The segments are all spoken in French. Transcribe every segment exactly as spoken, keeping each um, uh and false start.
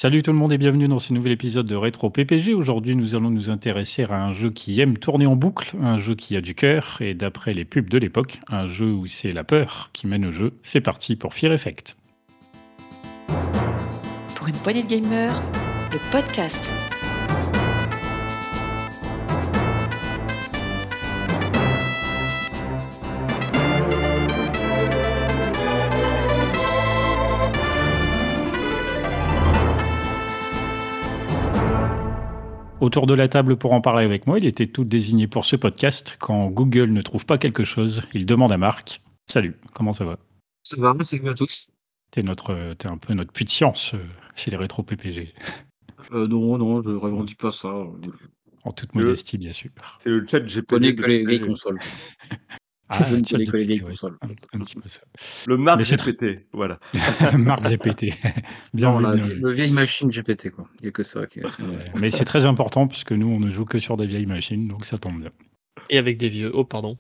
Salut tout le monde et bienvenue dans ce nouvel épisode de Rétro P P G. Aujourd'hui, nous allons nous intéresser à un jeu qui aime tourner en boucle, un jeu qui a du cœur et d'après les pubs de l'époque, un jeu où c'est la peur qui mène au jeu. C'est parti pour Fear Effect. Pour une poignée de gamers, le podcast. Autour de la table pour en parler avec moi, il était tout désigné pour ce podcast. Quand Google ne trouve pas quelque chose, il demande à Marc. Salut, comment ça va? Ça va, salut à tous. T'es notre, t'es un peu notre puits de science euh, chez les Rétro P P G. Euh, non, non, je ne revendique pas ça. En toute Le- modestie, bien sûr. C'est le chat Je G P T. connais de que les P P G. vieilles consoles. Ah, Je ne chat connais que les G P T, vieilles ouais. consoles. Un, un petit peu ça. Le Marc Mais c'est G P T, voilà. Marc G P T. Non, Bienvenue. la, bienvenue. le vieille machine G P T, quoi. Il n'y a que ça qui est à ce moment-là. Mais c'est très important puisque nous, on ne joue que sur des vieilles machines, donc ça tombe bien. Et avec des vieux. Oh, pardon.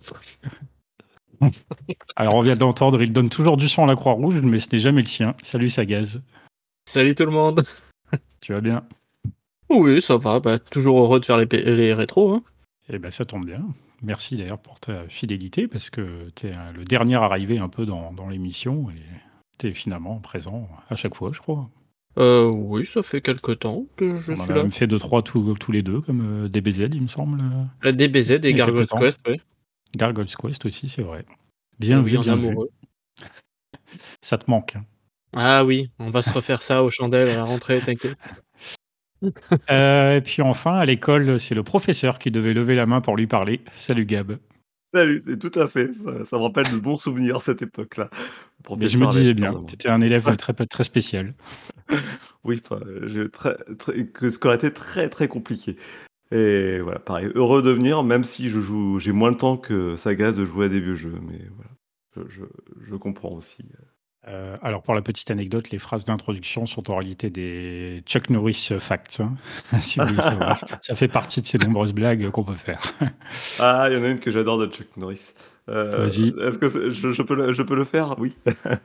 Alors, on vient de l'entendre, il donne toujours du sang à la Croix-Rouge, mais ce n'est jamais le sien. Salut Sagaz, Salut tout le monde. tu vas bien? Oui, ça va. Bah, toujours heureux de faire les, p- les rétros. Hein. Eh ben, ça tombe bien. Merci d'ailleurs pour ta fidélité parce que tu es le dernier arrivé un peu dans, dans l'émission et tu es finalement présent à chaque fois, je crois. Euh, oui, ça fait quelque temps que je on en suis a là. même fait deux, trois tous, tous les deux, comme euh, D B Z, il me semble. La D B Z Il y et a Gargoyles quelque temps. Quest, oui. Gargoyles Quest aussi, c'est vrai. Bien vu, Oui, en bien vu. amoureux. Ça te manque. hein. Ah oui, on va se refaire ça aux chandelles à la rentrée, t'inquiète. Euh, et puis enfin, à l'école, c'est le professeur qui devait lever la main pour lui parler. Salut Gab. Salut, et tout à fait. Ça, ça me rappelle de bons souvenirs cette époque-là. Le Mais je me professeur disais avec bien, ton- tu étais un élève très, très spécial. Oui, enfin, j'ai très, très, que ce qui aurait été très très compliqué. Et voilà, pareil, heureux de venir, même si je joue, j'ai moins le temps que Sagaz de jouer à des vieux jeux, mais voilà, je, je, je comprends aussi. Euh, alors, pour la petite anecdote, les phrases d'introduction sont en réalité des Chuck Norris facts, hein, si vous voulez savoir. Ça fait partie de ces nombreuses blagues qu'on peut faire. Ah, il y en a une que j'adore de Chuck Norris. Euh, Vas-y. Est-ce que c'est- je, je peux le, je peux le faire? Oui.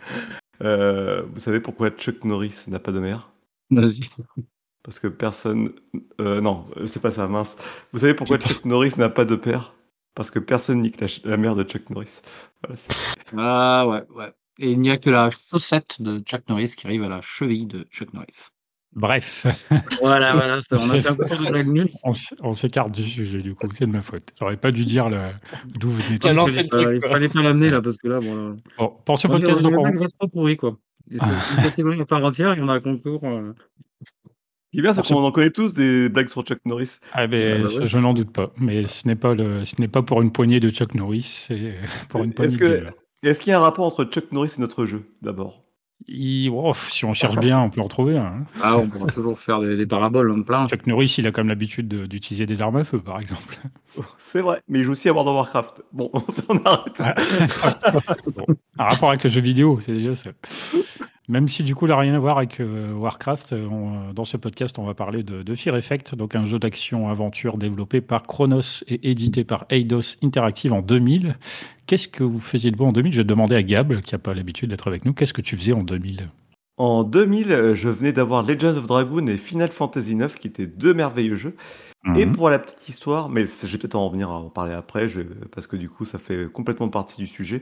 Euh, vous savez pourquoi Chuck Norris n'a pas de mère? Vas-y. Parce que personne. euh, non, euh, c'est pas ça, mince. Vous savez pourquoi Chuck Norris n'a pas de père? Parce que personne nique la, ch- la mère de Chuck Norris. Voilà, c'est- Ah ouais, ouais. Et il n'y a que la chaussette de Chuck Norris qui arrive à la cheville de Chuck Norris. Bref, Voilà, voilà. ça, On a fait un concours de blagues nulles. on, s- on s'écarte du sujet, du coup, c'est de ma faute. J'aurais pas dû dire le- d'où venait tout Ah Il non, ça. c'est fallait le pas, truc, il quoi. fallait pas l'amener là parce que là, bon. là, Bon, pour ce on est- podcast, on est donc, on- vraiment trop pourri, quoi. Et C'est c'est une catégorie à part entière et on a un concours. euh, Ce qui est bien, c'est Pour ce- qu'on en connaît tous des blagues sur Chuck Norris. ah ben, Ah bah ça, ouais. je n'en doute pas. Mais ce n'est pas, le, ce n'est pas pour une poignée de Chuck Norris, c'est pour une poignée Est-ce de que- gamers. est-ce qu'il y a un rapport entre Chuck Norris et notre jeu, d'abord? Il- oh, si on cherche bien, on peut en trouver un. hein. Ah, on pourra toujours faire des, des paraboles en plein. Chuck Norris, il a quand même l'habitude de- d'utiliser des armes à feu, par exemple. C'est vrai, mais il joue aussi à World of Warcraft. Bon, on s'en arrête. Ah. Bon, un rapport avec le jeu vidéo, c'est déjà ça. Même si du coup, il n'a rien à voir avec euh, Warcraft, euh, on- dans ce podcast, on va parler de, de Fear Effect, donc un jeu d'action-aventure développé par Chronos et édité par Eidos Interactive en deux mille. Qu'est-ce que vous faisiez de beau en deux mille? Je vais demander à Gab, qui n'a pas l'habitude d'être avec nous, qu'est-ce que tu faisais en deux mille? En deux mille, euh, je venais d'avoir Legends of Dragoon et Final Fantasy neuf, qui étaient deux merveilleux jeux. Et Mhm. pour la petite histoire, mais c'est- je vais peut-être en revenir à en parler après, je- parce que du coup, ça fait complètement partie du sujet.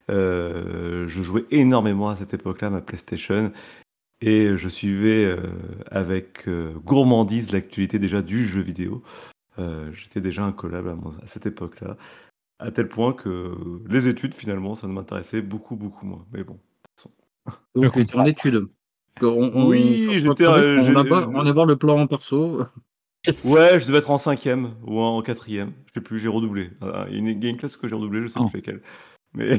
Euh, je jouais énormément à cette époque-là, ma PlayStation, et je suivais euh, avec euh, gourmandise l'actualité déjà du jeu vidéo. Euh, J'étais déjà incollable à, mon- à cette époque-là, à tel point que les études, finalement, ça ne m'intéressait beaucoup, beaucoup moins. Mais bon. Donc, Je tu étais en études. On, on, Oui, sur ce j'étais, retrouvé, euh, on, j'ai- aborde, on aborde le plan en perso. Ouais, je devais être en cinquième ou en quatrième. Je sais plus, j'ai redoublé. Euh, Il y a une, il y a une classe que j'ai redoublé, je sais Oh. plus laquelle. Mais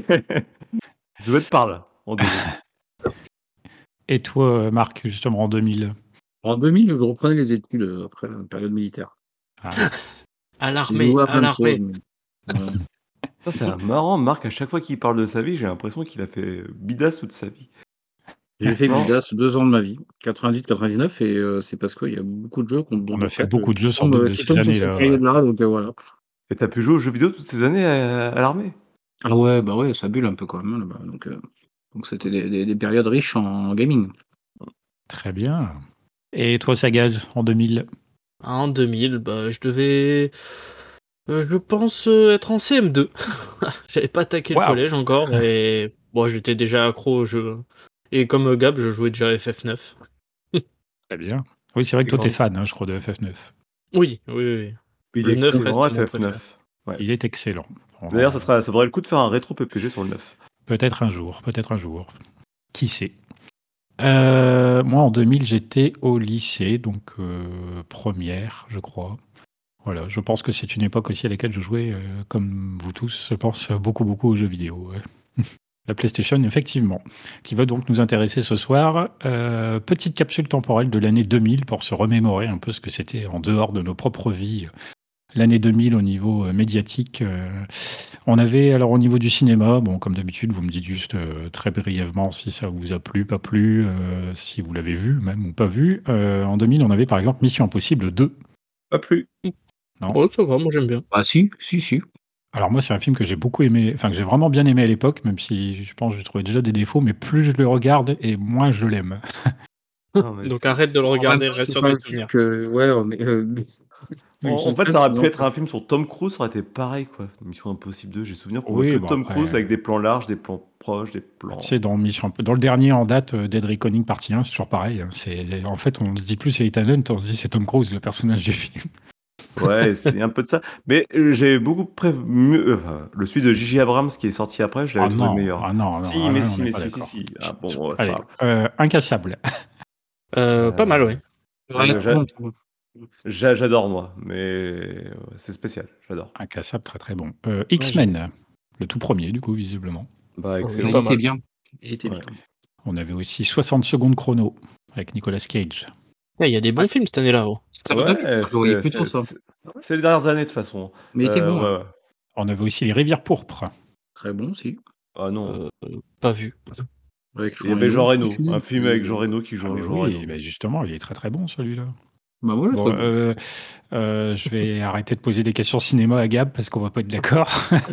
je devais être par là, en deuxième. Et toi, Marc, justement, en deux mille? En deux mille, je reprenais les études euh, après la période militaire. Ah, À J'ai l'armée, joué à à plein de l'armée. choses, mais, euh, Ça, c'est marrant, Marc, à chaque fois qu'il parle de sa vie, j'ai l'impression qu'il a fait bidasse toute sa vie. J'ai fait Non. Bidas deux ans de ma vie, quatre-vingt-dix quatre-vingt-dix-neuf, et euh, c'est parce qu'il y a beaucoup de jeux qu'on On a fait beaucoup de jeux sur de, de- de qui ces tombent sur années-là, cette ouais. période-là, donc euh, voilà. Et t'as pu jouer aux jeux vidéo toutes ces années à, à l'armée? Ah ouais, bah ouais, ça bulle un peu quand même, hein, là-bas. Donc, euh, donc c'était des, des- des périodes riches en gaming. Très bien. Et toi, Sagaz, en deux mille? En deux mille, bah, je devais, euh, je pense, euh, être en C M deux. J'avais pas attaqué le Waouh. collège encore et bon, j'étais déjà accro au jeu. Et comme euh, Gab, je jouais déjà F F neuf. Très bien. Oui, c'est vrai que C'est toi, t'es grand. fan, hein, je crois, de F F neuf. Oui, oui, oui. Il Le est neuf excellent, reste mon F F préféré. neuf. Ouais. Il est excellent. On D'ailleurs, en- ça, sera, ça vaudrait le coup de faire un rétro P P G sur le neuf. Peut-être un jour, peut-être un jour. Qui sait? Euh, moi, en deux mille, j'étais au lycée, donc euh, première, je crois. Voilà, je pense que c'est une époque aussi à laquelle je jouais, euh, comme vous tous, je pense beaucoup, beaucoup aux jeux vidéo. Ouais. La PlayStation, effectivement, qui va donc nous intéresser ce soir. Euh, petite capsule temporelle de l'année deux mille pour se remémorer un peu ce que c'était en dehors de nos propres vies. L'année deux mille au niveau euh, médiatique. euh, on avait, alors au niveau du cinéma, bon, comme d'habitude, vous me dites juste euh, très brièvement si ça vous a plu, pas plu, euh, si vous l'avez vu même ou pas vu. Euh, en deux mille, on avait par exemple Mission Impossible deux. Pas plus. Non. Bon, ça va, moi j'aime bien. Ah si, si, si. Alors moi, c'est un film que j'ai beaucoup aimé, enfin que j'ai vraiment bien aimé à l'époque, même si je pense que je trouvais déjà des défauts, mais plus je le regarde et moins je l'aime. Non, mais Donc c'est- arrête de le En même regarder, temps, reste c'est sur pas tes un film souvenirs. que... Ouais, mais... euh, En, en fait, ça aurait pu être un film sur Tom Cruise, ça aurait été pareil, quoi. Mission Impossible deux, j'ai souvenir qu'on Oui, voit que bon, Tom après- Cruise avec des plans larges, des plans proches, des plans... Tu sais, dans, Mission, dans le dernier en date, euh, Dead Reckoning partie un, c'est toujours pareil. hein. C'est, en fait, on se dit plus c'est Ethan Hunt, on se dit c'est Tom Cruise, le personnage du film. Ouais, c'est un peu de ça. Mais euh, j'ai beaucoup pré... mieux... euh, enfin, le celui de J J Abrams qui est sorti après, je l'avais Ah trouvé non, meilleur. ah non, non, si, ah mais ouais, si, on mais n'est pas si, si, d'accord. si. Ah bon, ouais, c'est Allez, pas grave. euh, Incassable. Euh, Pas mal, oui. Ouais, Euh, j'a- ouais. j'a- J'adore, moi, mais ouais, c'est spécial, j'adore. Incassable, très très bon. Euh, X-Men, le tout premier, du coup, visiblement. Bah, Oui, excellent. Il pas était mal. bien. Il était Ouais. bien. On avait aussi soixante secondes chrono avec Nicolas Cage. Il y a des bons films cette année-là. oh. Ça me donne- Ouais, je le voyais c'est plutôt c'est- ça. c'est- c'est les dernières années, de toute façon. Mais il était Euh, bon. ouais, hein. ouais. On avait aussi Les Rivières pourpres. Très bon, si. Ah non. Euh, pas vu. Avec Il y avait Jean Reno, si, si. un film avec Jean Reno qui joue Ah, mais Jean oui, Reno. bah justement, il est très très bon celui-là. Bah ouais, Bon, très bon. euh, euh, je vais arrêter de poser des questions cinéma à Gab parce qu'on va pas être d'accord.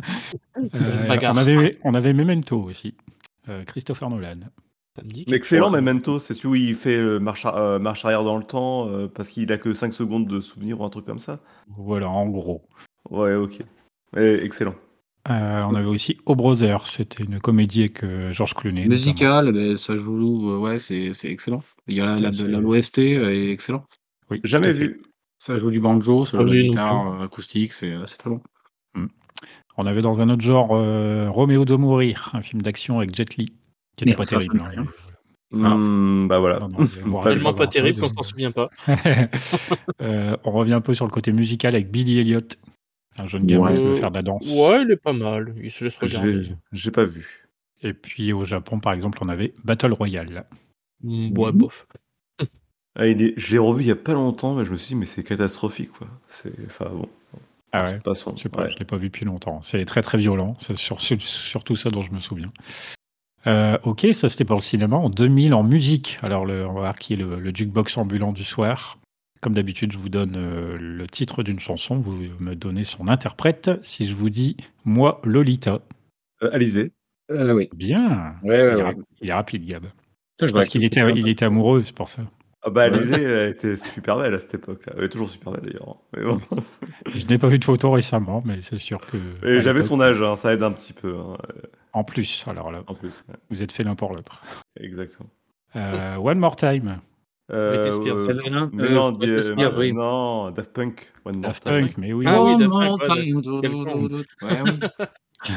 Euh, Bagarre. on, avait, on avait Memento aussi, euh, Christopher Nolan. Ça me dit Mais quelque excellent, chose. Memento, c'est celui où il fait euh, marche, ar- euh, marche arrière dans le temps euh, parce qu'il a que cinq secondes de souvenir ou un truc comme ça. Voilà, en gros. Ouais, ok. Eh, excellent. Euh, on avait aussi O Brother, c'était une comédie avec euh, George Clooney. Musical, ben, ça joue, euh, ouais, c'est c'est excellent. Il y a la, la, C'est- la- l'O S T euh, est excellent. notamment. Oui, tout Jamais à fait. vu. Ça joue du banjo, ça Pas joue de la vu non guitare euh, acoustique, c'est euh, c'est très bon. On avait dans un autre genre euh, Roméo de mourir, un film d'action avec Jet Li, qui n'était Mais pas ça, ça terrible. me dit hein. rien. Hmm, bah voilà. Non, non, il y a- voire Pas pas Tellement pas grand-chose, terrible qu'on hein. s'en souvient pas. Euh, on revient un peu sur le côté musical avec Billy Elliot, un jeune gamin Ouais. qui veut Euh, faire de la danse. Ouais, il est pas mal. Il se laisse regarder. J'ai j'ai pas vu. Et puis au Japon, par exemple, on avait Battle Royale. Mm, Ouais, bof. Ah, il est- Je l'ai revu il y a pas longtemps, mais je me suis dit, mais c'est catastrophique, quoi. C'est, enfin bon. Ah C'est ouais, pas son. je sais pas, ouais. je l'ai pas vu depuis longtemps. C'est très très violent, c'est sur, sur- surtout ça dont je me souviens. Euh, ok, ça c'était pour le cinéma. En deux mille, en musique, alors le, on va voir qui est le, le jukebox ambulant du soir. Comme d'habitude, je vous donne euh, le titre d'une chanson, vous me donnez son interprète. Si je vous dis « Moi, Lolita Euh, Alizé. Euh, oui. », bien, Ouais, ouais, il, est ouais. rap- il est rapide, Gab. Je Parce qu'il était, il était amoureux, c'est pour ça. Ah bah Ouais. Alizé, elle était super belle à cette époque-là. Elle est toujours super belle d'ailleurs. Mais bon. Je n'ai pas vu de photo récemment, mais c'est sûr que... Et à j'avais l'époque, son âge, hein, ça aide un petit peu. hein, En plus, alors là, En plus, ouais, vous êtes fait l'un pour l'autre. exactement. Euh, One More Time, Euh, Spears. euh, Celle-là, mais euh, non, Britney dis- Spears, euh, oui. non, Daft Punk, One More Daft Time. Punk, mais oui. Ah oui, Oh, Daft mon Punk, ouais, time, Quel con. Ouais, oui.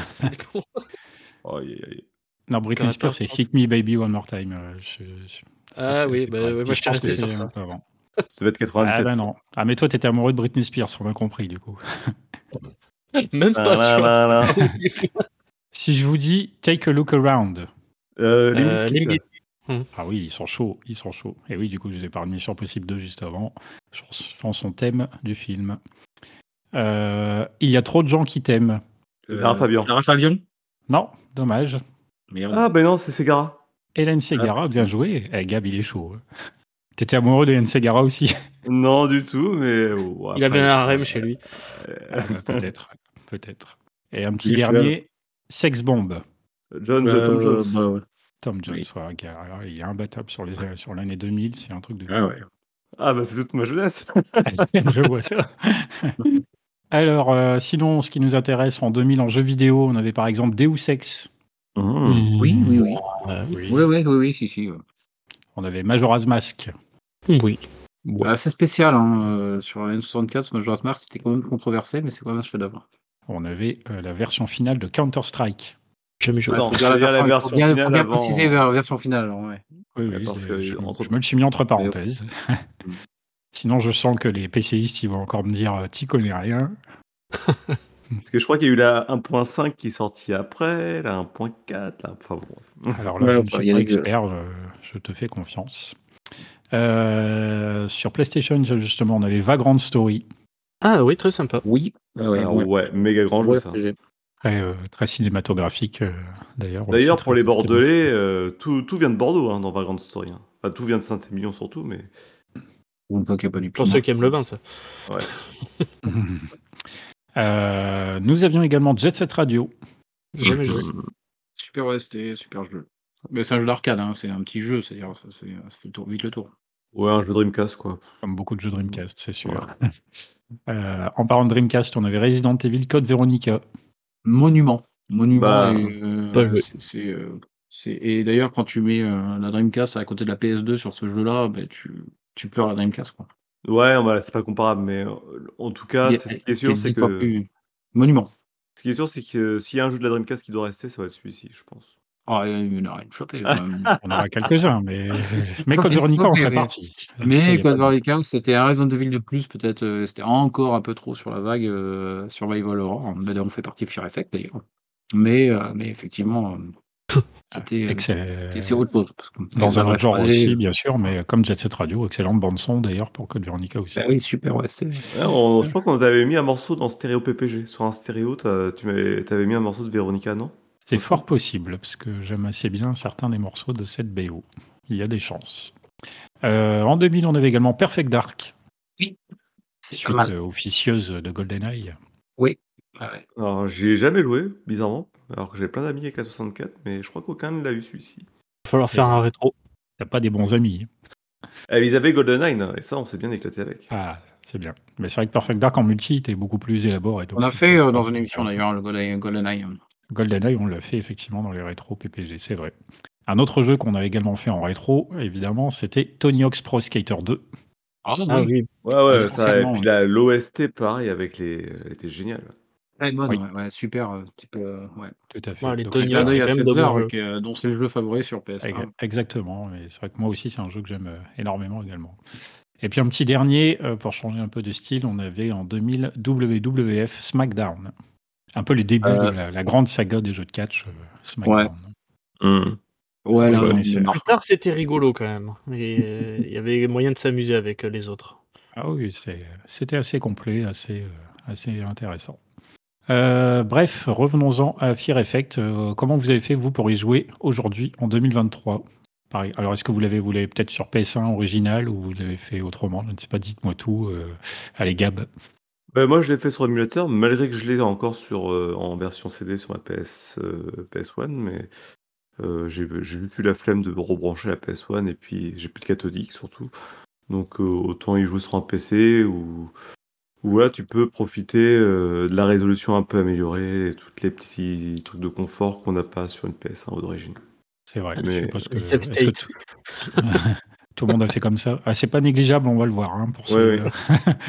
Oh, yeah, yeah, yeah. Non, Britney Quand Spears, attends, c'est attends. Hit Me Baby One More Time. euh, je- je- c'est pas Ah tout à oui, fait bah, pareil. ouais, Puis moi, je j'étais pense que resté sur c'est ça. un peu avant. Ça devait être quatre-vingt-dix-sept. Ah bah ça. non. Ah mais toi, t'étais amoureux de Britney Spears, on a compris du coup. Même La, pas la, sûr. la, la. Si je vous dis Take a Look Around. Euh, Limp Euh, Bizkit. Limp Ah oui, ils sont chauds, ils sont chauds. Et oui, du coup, je vous ai parlé de Mission Impossible deux juste avant. Chans- Chanson thème du film. Euh, il y a trop de gens qui t'aiment. Lara Fabian. Lara Fabian Non, dommage. Merde. Ah ben non, c'est Segara. Hélène Segara, bien joué. Eh, Gab, il est chaud. hein. T'étais amoureux d'Hélène Segara aussi. Non, du tout, mais... oh, Il après, avait un euh, harem chez lui. Ah, bah, peut-être, peut-être. Et un petit Il est dernier, Sex Bomb. John de Tom Euh, Jones. bah ouais. Tom Jones, Oui. ouais, qui a- il est imbattable sur les sur l'année deux mille, c'est un truc de fou. Ah ouais. Ah bah c'est toute ma jeunesse. Je vois ça. Alors, euh, sinon, ce qui nous intéresse en deux mille en jeux vidéo, on avait par exemple Deus Ex. Mmh. Oui, oui, oui. Euh, Oui. Oui, oui, oui, oui, si, si. ouais. On avait Majora's Mask. oui. Bah, c'est spécial, hein, euh, sur la N soixante-quatre, Majora's Mask, c'était quand même controversé, mais c'est quand même un chef-d'œuvre. On avait euh, la version finale de Counter-Strike. Jamais joué. Ouais, Non, faut dire la faut dire la version, il faut version bien, faut finale bien avant. préciser vers la version finale. Alors, ouais. Oui, Ouais, oui, parce je, que je- entre- je me le suis mis entre parenthèses. Mm. Sinon, je sens que les PCistes, ils vont encore me dire euh, t'y connais rien. Parce que je crois qu'il y a eu la un point cinq qui est sortie après, la un point quatre, là. Enfin bon. Alors là, Ouais, je ne enfin, suis il y a pas des jeux. expert, je, je te fais confiance. Euh, sur PlayStation, justement, on avait Vagrant Story, Ah oui, très sympa. Oui, ah ouais, Ah ouais. ouais, méga grand jeu Ouais, ça. R P G. très, euh, très cinématographique euh, d'ailleurs. D'ailleurs, aussi pour très les posté. Bordelais, euh, tout, tout vient de Bordeaux hein, dans Vagrant Story. hein. Enfin, tout vient de Saint-Émilion surtout, mais Ou pas qu'il n'y a pas du Pour pinard. ceux qui aiment le vin, ça. ouais. Euh, nous avions également Jet Set Radio. Jamais joué. Super O S T, super jeu. Mais c'est un jeu d'arcade, hein, c'est un petit jeu, c'est-à-dire ça, c'est- ça fait le tour- vite le tour. Ouais, un jeu Dreamcast quoi. Comme beaucoup de jeux Dreamcast, c'est sûr. Euh, en parlant de Dreamcast, on avait Resident Evil Code Veronica. Monument. Monument, Bah, et, euh, pas joué. c'est, c'est, euh, c'est- et d'ailleurs, quand tu mets euh, la Dreamcast à côté de la P S deux sur ce jeu-là, ben, tu, tu pleures la Dreamcast. Quoi. Ouais, bah, c'est pas comparable, mais euh, en tout cas, Il est- c'est- ce qui est c'est sûr, c'est dix fois que plus- Monument. ce qui est sûr, c'est que s'il y a un jeu de la Dreamcast qui doit rester, ça va être celui-ci, je pense. Ah, il y en a rien de chopé quand même. On aura quelques-uns, mais, mais Code Veronica en Ok, ferait mais- partie. Ça, y Mais a pas Code de- Veronica, c'était un Resident Evil de plus, peut-être. euh, c'était encore un peu trop sur la vague euh, Survival Horror. Ben, on fait partie de Fear Effect d'ailleurs. Mais, euh, mais effectivement, euh, c'était, euh, Excellent. c'est, c'est autre chose. Parce que Dans les un autre genre adresses aussi, relais, bien sûr, mais comme Jet Set Radio, excellente bande-son d'ailleurs pour Code Veronica aussi. bah oui, super O S T. Ouais, on- je crois qu'on t'avait mis un morceau dans Stéréo P P G. Sur un stéréo, t'as- tu m'avais, t'avais mis un morceau de Véronica, non? C'est fort possible, parce que j'aime assez bien certains des morceaux de cette B O. Il y a des chances. Euh, en deux mille, on avait également Perfect Dark, C'est pas suite mal. euh, officieuse de GoldenEye. Oui. Ah ouais. Alors, j'y ai jamais joué, bizarrement. Alors que j'ai plein d'amis avec la soixante-quatre, mais je crois qu'aucun ne l'a eu celui-ci. Il va falloir faire un rétro. T'as pas des bons amis. Eh, ils avaient GoldenEye, et ça, on s'est bien éclaté avec. Ah, c'est bien. Mais c'est vrai que Perfect Dark en multi était beaucoup plus élaboré. donc On a c'était fait euh, très dans une émission intéressant. d'ailleurs le Golden- GoldenEye. GoldenEye, on l'a fait effectivement dans les rétros P P G, c'est vrai. Un autre jeu qu'on a également fait en rétro, évidemment, c'était Tony Hawk's Pro Skater deux. Ah Ah oui. oui. Ouais, ouais, ça, et Essentiellement, puis ouais. la, l'O S T, pareil, avec les... elle était géniale. Ouais, bonne, Oui. ouais, ouais, super. euh, type, euh, ouais. Tout à fait. Ouais, les Donc, Tony c'est Clin Hawk, pas- d'œil à quand même de seize heures, bons avec, euh, dont c'est le jeu favori sur P S un. Ex- Exactement, et c'est vrai que moi aussi, c'est un jeu que j'aime euh, énormément également. Et puis un petit dernier, euh, pour changer un peu de style, on avait en deux mille W W F SmackDown. Un peu les débuts Euh, de la, la grande saga des jeux de catch euh, SmackDown. Hum. Ouais, là, Oui, on connaisseur. est marre. Plus tard, c'était rigolo quand même. Et, euh, il y avait moyen de s'amuser avec euh, les autres. Ah oui, c'est- c'était assez complet, assez, euh, assez intéressant. Euh, bref, revenons-en à Fear Effect. Euh, comment vous avez fait, vous, pour y jouer aujourd'hui, en deux mille vingt-trois? Pareil. Alors, est-ce que vous l'avez, vous l'avez peut-être sur P S un original ou vous l'avez fait autrement? Je ne sais pas, dites-moi tout. Euh, allez, Gab. Bah, moi, je l'ai fait sur émulateur, malgré que je l'ai encore sur, euh, en version C D sur ma P S, euh, P S un, mais euh, j'ai j'ai eu plus la flemme de rebrancher la P S un, et puis j'ai plus de cathodique surtout. Donc euh, autant y jouer sur un P C où, où voilà, tu peux profiter euh, de la résolution un peu améliorée et tous les petits trucs de confort qu'on n'a pas sur une P S un d'origine. C'est vrai. Mais- Je suppose que, Les save est-ce que states. tout, tout- tout le monde a fait comme ça? Ah, c'est pas négligeable, on va le voir. Hein, pour Ouais, ceux- ouais.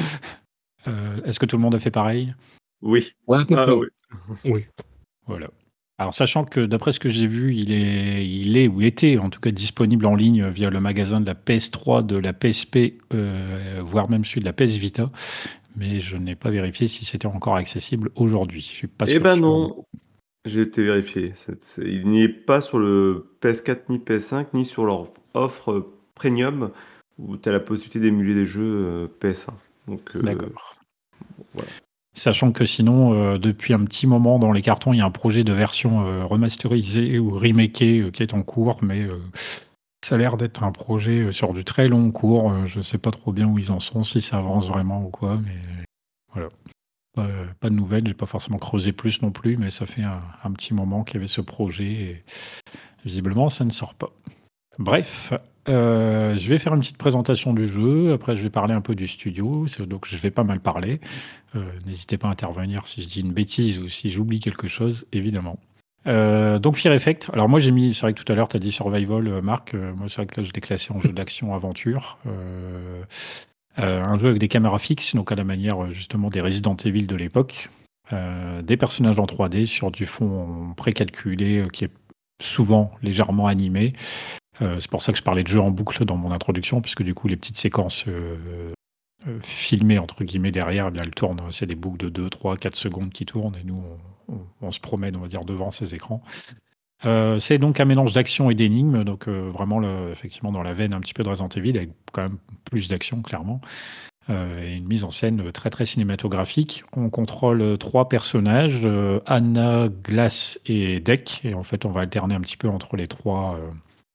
Euh, est-ce que tout le monde a fait pareil? Oui. Ouais, à peu Ah, près. oui. Oui. Voilà. Alors, sachant que d'après ce que j'ai vu, il est, il est ou était en tout cas disponible en ligne via le magasin de la P S trois, de la P S P, euh, voire même celui de la P S Vita, mais je n'ai pas vérifié si c'était encore accessible aujourd'hui. Je suis pas Eh sûr. ben sûr. non, j'ai été vérifié. C'est- c'est- il n'y est pas sur le P S quatre ni P S cinq, ni sur leur offre euh, premium où tu as la possibilité d'émuler des jeux euh, P S un. Donc, euh, D'accord. voilà. Sachant que sinon, euh, depuis un petit moment dans les cartons, il y a un projet de version euh, remasterisée ou remakée euh, qui est en cours, mais euh, ça a l'air d'être un projet euh, sur du très long cours. Euh, je ne sais pas trop bien où ils en sont, si ça avance vraiment ou quoi, mais voilà. Pas, pas de nouvelles, j'ai pas forcément creusé plus non plus, mais ça fait un, un petit moment qu'il y avait ce projet et visiblement ça ne sort pas. Bref, euh, je vais faire une petite présentation du jeu. Après, je vais parler un peu du studio. C'est- Donc, je vais pas mal parler. Euh, N'hésitez pas à intervenir si je dis une bêtise ou si j'oublie quelque chose, évidemment. Euh, donc, Fear Effect. Alors, moi, j'ai mis. C'est vrai que tout à l'heure, tu as dit Survival, euh, Marc. Euh, moi, c'est vrai que là, je l'ai classé en jeu d'action-aventure. Euh, euh, un jeu avec des caméras fixes, donc à la manière euh, justement des Resident Evil de l'époque. Euh, des personnages en trois D sur du fond précalculé euh, qui est souvent légèrement animé. Euh, c'est pour ça que je parlais de jeu en boucle dans mon introduction, puisque du coup, les petites séquences euh, euh, filmées, entre guillemets, derrière, eh bien, elles tournent. C'est des boucles de deux, trois, quatre secondes qui tournent, et nous, on, on- on se promène, on va dire, devant ces écrans. Euh, c'est donc un mélange d'action et d'énigmes, donc euh, vraiment, le- effectivement, dans la veine un petit peu de Resident Evil, avec quand même plus d'action, clairement. Euh, et une mise en scène très, très cinématographique. On contrôle euh, trois personnages, euh, Anna, Glass et Deck, et en fait, on va alterner un petit peu entre les trois... euh,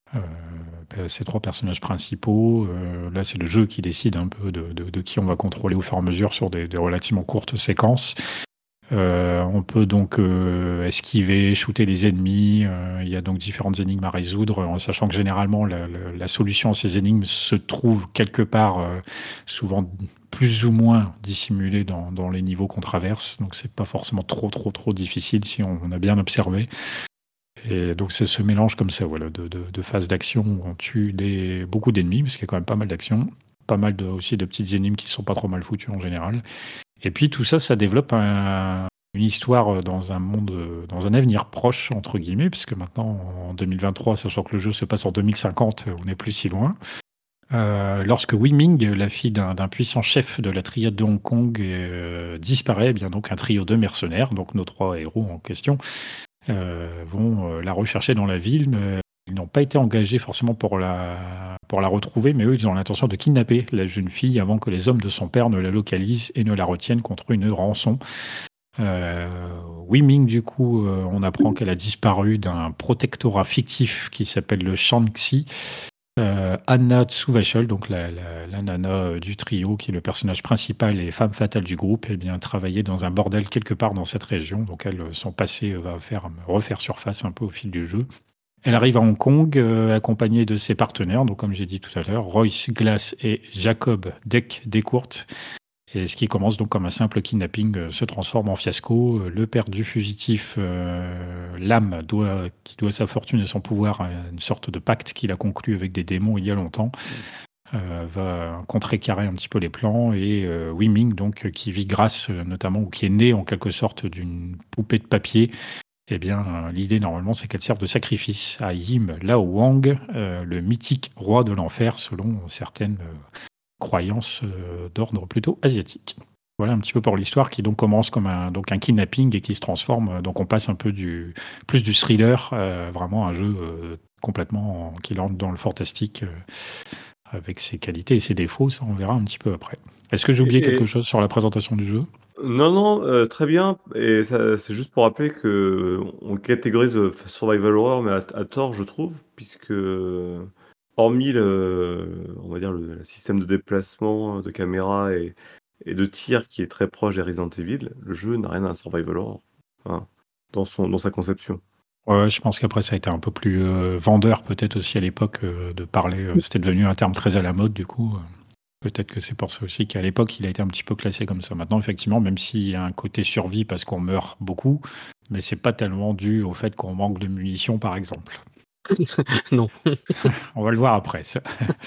euh, ces trois personnages principaux. Euh, là, c'est le jeu qui décide un peu de, de- de qui on va contrôler au fur et à mesure sur des, des relativement courtes séquences. Euh, on peut donc euh, esquiver, shooter les ennemis. Euh, il y a donc différentes énigmes à résoudre, en sachant que généralement la, la- la solution à ces énigmes se trouve quelque part, euh, souvent plus ou moins dissimulée dans, dans les niveaux qu'on traverse. Donc c'est pas forcément trop trop trop difficile si on, on a bien observé. Et donc c'est ce mélange comme ça, voilà, de, de, de phases d'action où on tue des, beaucoup d'ennemis, parce qu'il y a quand même pas mal d'actions, pas mal de, aussi de petites énigmes qui sont pas trop mal foutues en général. Et puis tout ça, ça développe un- une histoire dans un monde, euh, dans un avenir proche, entre guillemets, puisque maintenant, en deux mille vingt-trois, sachant que le jeu se passe en deux mille cinquante, on n'est plus si loin. Euh, lorsque Wei Ming, la fille d'un d'un puissant chef de la triade de Hong Kong, euh, disparaît, eh bien donc un trio de mercenaires, donc nos trois héros en question, euh, vont euh, la rechercher dans la ville. Mais ils n'ont pas été engagés forcément pour la, pour la retrouver, mais eux, ils ont l'intention de kidnapper la jeune fille avant que les hommes de son père ne la localisent et ne la retiennent contre une rançon. Euh, Wei Ming, du coup, euh, on apprend qu'elle a disparu d'un protectorat fictif qui s'appelle le Shanxi. Euh, Anna Tsuvachol, donc la, la- la nana euh, du trio, qui est le personnage principal et femme fatale du groupe, eh bien, travaillait dans un bordel quelque part dans cette région. Donc elle, euh, son passé euh, va faire, refaire surface un peu au fil du jeu. Elle arrive à Hong Kong, euh, accompagnée de ses partenaires, donc comme j'ai dit tout à l'heure, Royce Glass et Jacob Deck Descourtes. Et ce qui commence donc comme un simple kidnapping euh, se transforme en fiasco. Euh, Le père du fugitif, euh, l'âme, doit, qui doit sa fortune et son pouvoir à une sorte de pacte qu'il a conclu avec des démons il y a longtemps, euh, va contrecarrer un petit peu les plans. Et euh, Wei Ming, donc, qui vit grâce euh, notamment, ou qui est né en quelque sorte d'une poupée de papier, eh bien, euh, l'idée normalement, c'est qu'elle serve de sacrifice à Yim Lao Wang, euh, le mythique roi de l'enfer, selon certaines euh, croyances euh, d'ordre plutôt asiatique. Voilà un petit peu pour l'histoire qui donc commence comme un, donc un kidnapping et qui se transforme. euh, Donc on passe un peu du plus du thriller, euh, vraiment un jeu euh, complètement en- qui entre dans le fantastique euh, avec ses qualités et ses défauts. Ça, on verra un petit peu après. Est-ce que j'ai oublié Et, quelque et- chose sur la présentation du jeu? non, non, euh, très bien. Et ça, c'est juste pour rappeler que on catégorise euh, survival horror, mais à, à tort, je trouve, puisque euh, hormis le, on va dire le, le système de déplacement, de caméra et, et de tir qui est très proche des Resident Evil, le jeu n'a rien à un survival horror, hein, dans son, dans sa conception. Ouais, je pense qu'après ça a été un peu plus euh, vendeur peut-être aussi à l'époque euh, de parler. euh, C'était devenu un terme très à la mode du coup. euh, Peut-être que c'est pour ça aussi qu'à l'époque, il a été un petit peu classé comme ça. Maintenant, effectivement, même s'il y a un côté survie parce qu'on meurt beaucoup, mais c'est pas tellement dû au fait qu'on manque de munitions, par exemple. Non. On va le voir après, ça.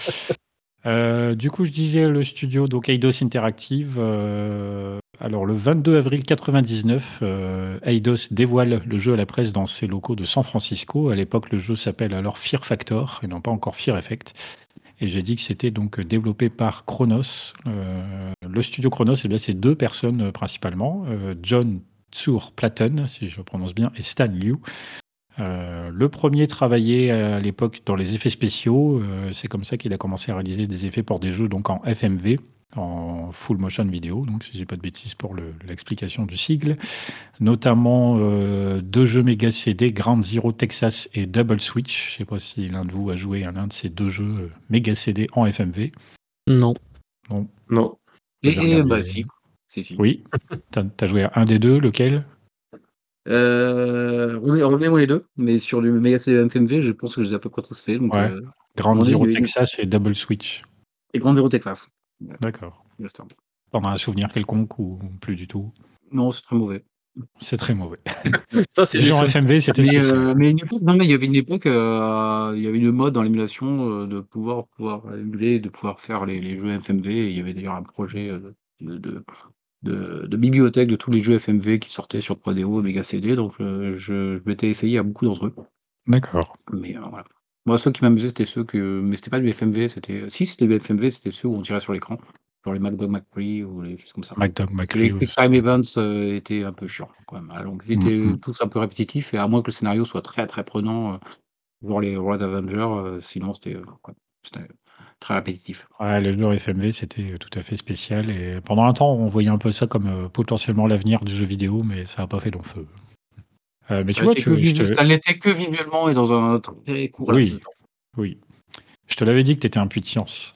Euh, du coup, je disais le studio, donc Eidos Interactive. euh, alors, le vingt-deux avril quatre-vingt-dix-neuf, euh, Eidos dévoile le jeu à la presse dans ses locaux de San Francisco. À l'époque, le jeu s'appelle alors Fear Factor et non pas encore Fear Effect. Et j'ai dit que c'était donc développé par Chronos. Euh, le studio Chronos, eh bien, c'est deux personnes euh, principalement, euh, John Tsur Platten, si je le prononce bien, et Stan Liu. Euh, le premier travaillait à l'époque dans les effets spéciaux. Euh, c'est comme ça qu'il a commencé à réaliser des effets pour des jeux donc en F M V, en full motion vidéo, donc si j'ai pas de bêtises pour le- l'explication du sigle, notamment euh, deux jeux méga C D, Ground Zero Texas et Double Switch. Je sais pas si l'un de vous a joué à l'un de ces deux jeux euh, méga C D en F M V. Non. Bon, Non. j'ai Et, et, regardé. bah si, si, si. Oui, t'as as joué à un des deux, lequel? Euh, on est, on est moi les deux, mais sur du Mega C D F M V, je pense que je les ai à peu près tous faits. Donc, Ouais. euh, Grand Vendée, Zero il y avait une- Texas et Double Switch. Et Grand Zero Texas. D'accord. Western. T'en as un souvenir quelconque ou plus du tout? Non, c'est très mauvais. C'est très mauvais. Ça, c'est Les du jeux en fun. F M V, c'était Mais, spécial. euh, mais une époque, non, mais il y avait une époque, euh, il y avait une mode dans l'émulation euh, de pouvoir pouvoir émuler, de pouvoir faire les, les jeux F M V. Et il y avait d'ailleurs un projet euh, de, de, de, de bibliothèque de tous les jeux F M V qui sortaient sur trois D O, Mega C D. Donc euh, je, je m'étais essayé à beaucoup d'entre eux. D'accord. Mais euh, voilà. Moi, ceux qui m'amusaient, c'était ceux que. Mais c'était pas du F M V, c'était. Si, c'était du F M V, c'était ceux où on tirait sur l'écran. Genre les MacDog McCree ou les choses comme ça. MacDog, Parce que les McCree, Quick ça. Time Events euh, étaient un peu chiants, quand même. Alors, ils étaient Mhm. tous un peu répétitifs, et à moins que le scénario soit très très prenant, euh, genre les Red Avengers, euh, sinon c'était euh, quoi, c'était très répétitif. Ouais, les jeux F M V, c'était tout à fait spécial. Et pendant un temps, on voyait un peu ça comme euh, potentiellement l'avenir du jeu vidéo, mais ça n'a pas fait long feu. Euh, mais Ça tu vois, n'était que, tu, je visu- te... ça n'était que visuellement et dans un très court laps de Oui, temps. oui. Je te l'avais dit que tu étais un puits de science.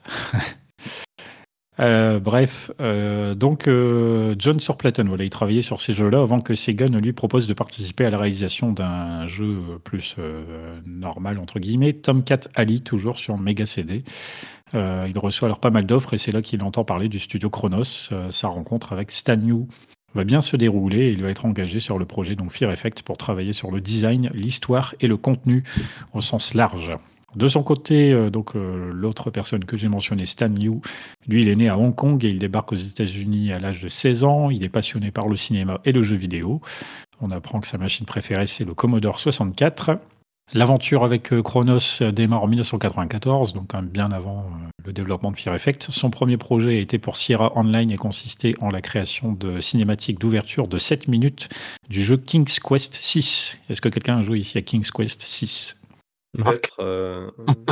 Euh, bref, euh, donc euh, John Surplatton, voilà, il travaillait sur ces jeux-là avant que Sega ne lui propose de participer à la réalisation d'un jeu plus euh, normal, entre guillemets, Tomcat Ali, toujours sur Mega C D. Euh, il reçoit alors pas mal d'offres et c'est là qu'il entend parler du studio Chronos. Euh, sa rencontre avec Stan Yu va bien se dérouler et il va être engagé sur le projet donc Fear Effect pour travailler sur le design, l'histoire et le contenu au sens large. De son côté, euh, donc euh, l'autre personne que j'ai mentionnée, Stan Yu, lui, il est né à Hong Kong et il débarque aux États-Unis à l'âge de seize ans. Il est passionné par le cinéma et le jeu vidéo. On apprend que sa machine préférée, c'est le Commodore soixante-quatre. L'aventure avec euh, Chronos démarre en mille neuf cent quatre-vingt-quatorze, donc hein, bien avant euh, le développement de Fear Effect. Son premier projet a été pour Sierra Online et consistait en la création de cinématiques d'ouverture de sept minutes du jeu King's Quest six. Est-ce que quelqu'un a joué ici à King's Quest six? Marc. Peut-être. euh,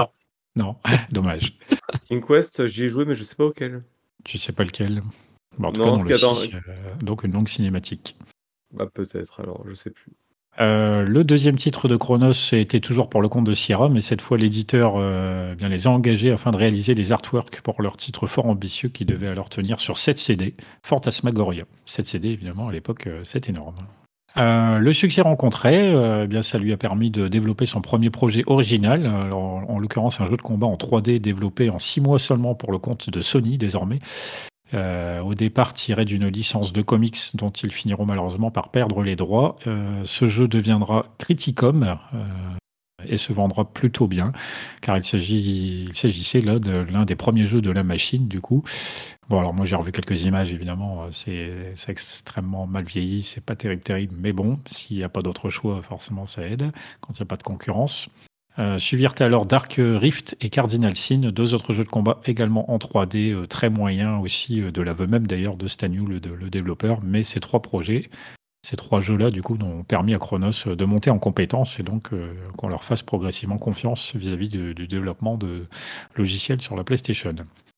Non, dommage. King Quest, j'y ai joué, mais je sais pas auquel. Tu sais pas lequel. Bon, en tout Non, cas, dans ce le qu'il y a dans- six, euh, donc une longue cinématique. Bah, peut-être, alors, je sais plus. Euh, le deuxième titre de Chronos était toujours pour le compte de Sierra, mais cette fois l'éditeur euh, bien les a engagés afin de réaliser les artworks pour leur titre fort ambitieux qui devait alors tenir sur sept C D, Fantasmagoria. sept C D évidemment à l'époque euh, c'est énorme. Euh, le succès rencontré, euh, eh bien ça lui a permis de développer son premier projet original, alors, en, en l'occurrence un jeu de combat en trois D développé en six mois seulement pour le compte de Sony désormais. Euh, au départ tiré d'une licence de comics dont ils finiront malheureusement par perdre les droits. Euh, ce jeu deviendra Criticom euh, et se vendra plutôt bien, car il, s'agit, il s'agissait là de l'un des premiers jeux de la machine du coup. Bon alors moi j'ai revu quelques images évidemment, c'est, c'est extrêmement mal vieilli, c'est pas terrible terrible, mais bon, s'il n'y a pas d'autre choix forcément ça aide, quand il n'y a pas de concurrence. Euh, suivirent alors Dark Rift et Cardinal Sin, deux autres jeux de combat également en trois D, euh, très moyens aussi, euh, de l'aveu même d'ailleurs de Stan Yu, le, de- le développeur. Mais ces trois projets, ces trois jeux-là, du coup, ont permis à Chronos euh, de monter en compétence et donc euh, qu'on leur fasse progressivement confiance vis-à-vis de- du développement de logiciels sur la PlayStation.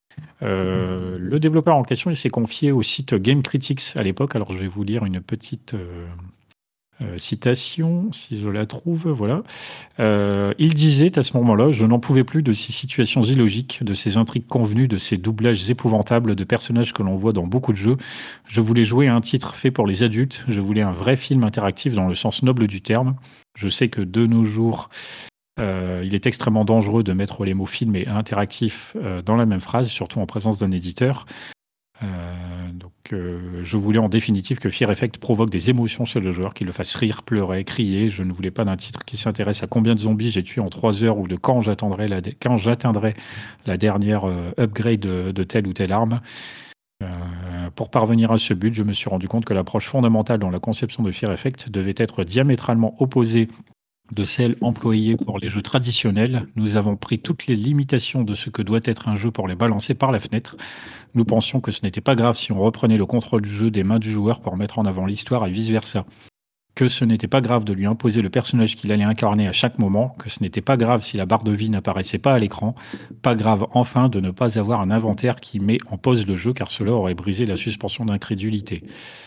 Euh, le développeur en question, il s'est confié au site Game Critics à l'époque. Alors, je vais vous lire une petite euh, euh, citation, si je la trouve. Voilà. Euh, il disait à ce moment-là, je n'en pouvais plus de ces situations illogiques, de ces intrigues convenues, de ces doublages épouvantables de personnages que l'on voit dans beaucoup de jeux. Je voulais jouer à un titre fait pour les adultes, je voulais un vrai film interactif dans le sens noble du terme. Je sais que de nos jours, euh, il est extrêmement dangereux de mettre les mots film et interactif euh, dans la même phrase, surtout en présence d'un éditeur. Euh, donc, euh, je voulais en définitive que Fear Effect provoque des émotions chez le joueur, qu'il le fasse rire, pleurer, crier. Je ne voulais pas d'un titre qui s'intéresse à combien de zombies j'ai tué en trois heures ou de quand j'atteindrai la, quand j'atteindrai la dernière euh, upgrade de, de telle ou telle arme. Euh, pour parvenir à ce but, je me suis rendu compte que l'approche fondamentale dans la conception de Fear Effect devait être diamétralement opposée de celle employée pour les jeux traditionnels. Nous avons pris toutes les limitations de ce que doit être un jeu pour les balancer par la fenêtre. Nous pensions que ce n'était pas grave si on reprenait le contrôle du jeu des mains du joueur pour mettre en avant l'histoire et vice-versa. Que ce n'était pas grave de lui imposer le personnage qu'il allait incarner à chaque moment, que ce n'était pas grave si la barre de vie n'apparaissait pas à l'écran, pas grave enfin de ne pas avoir un inventaire qui met en pause le jeu car cela aurait brisé la suspension d'incrédulité.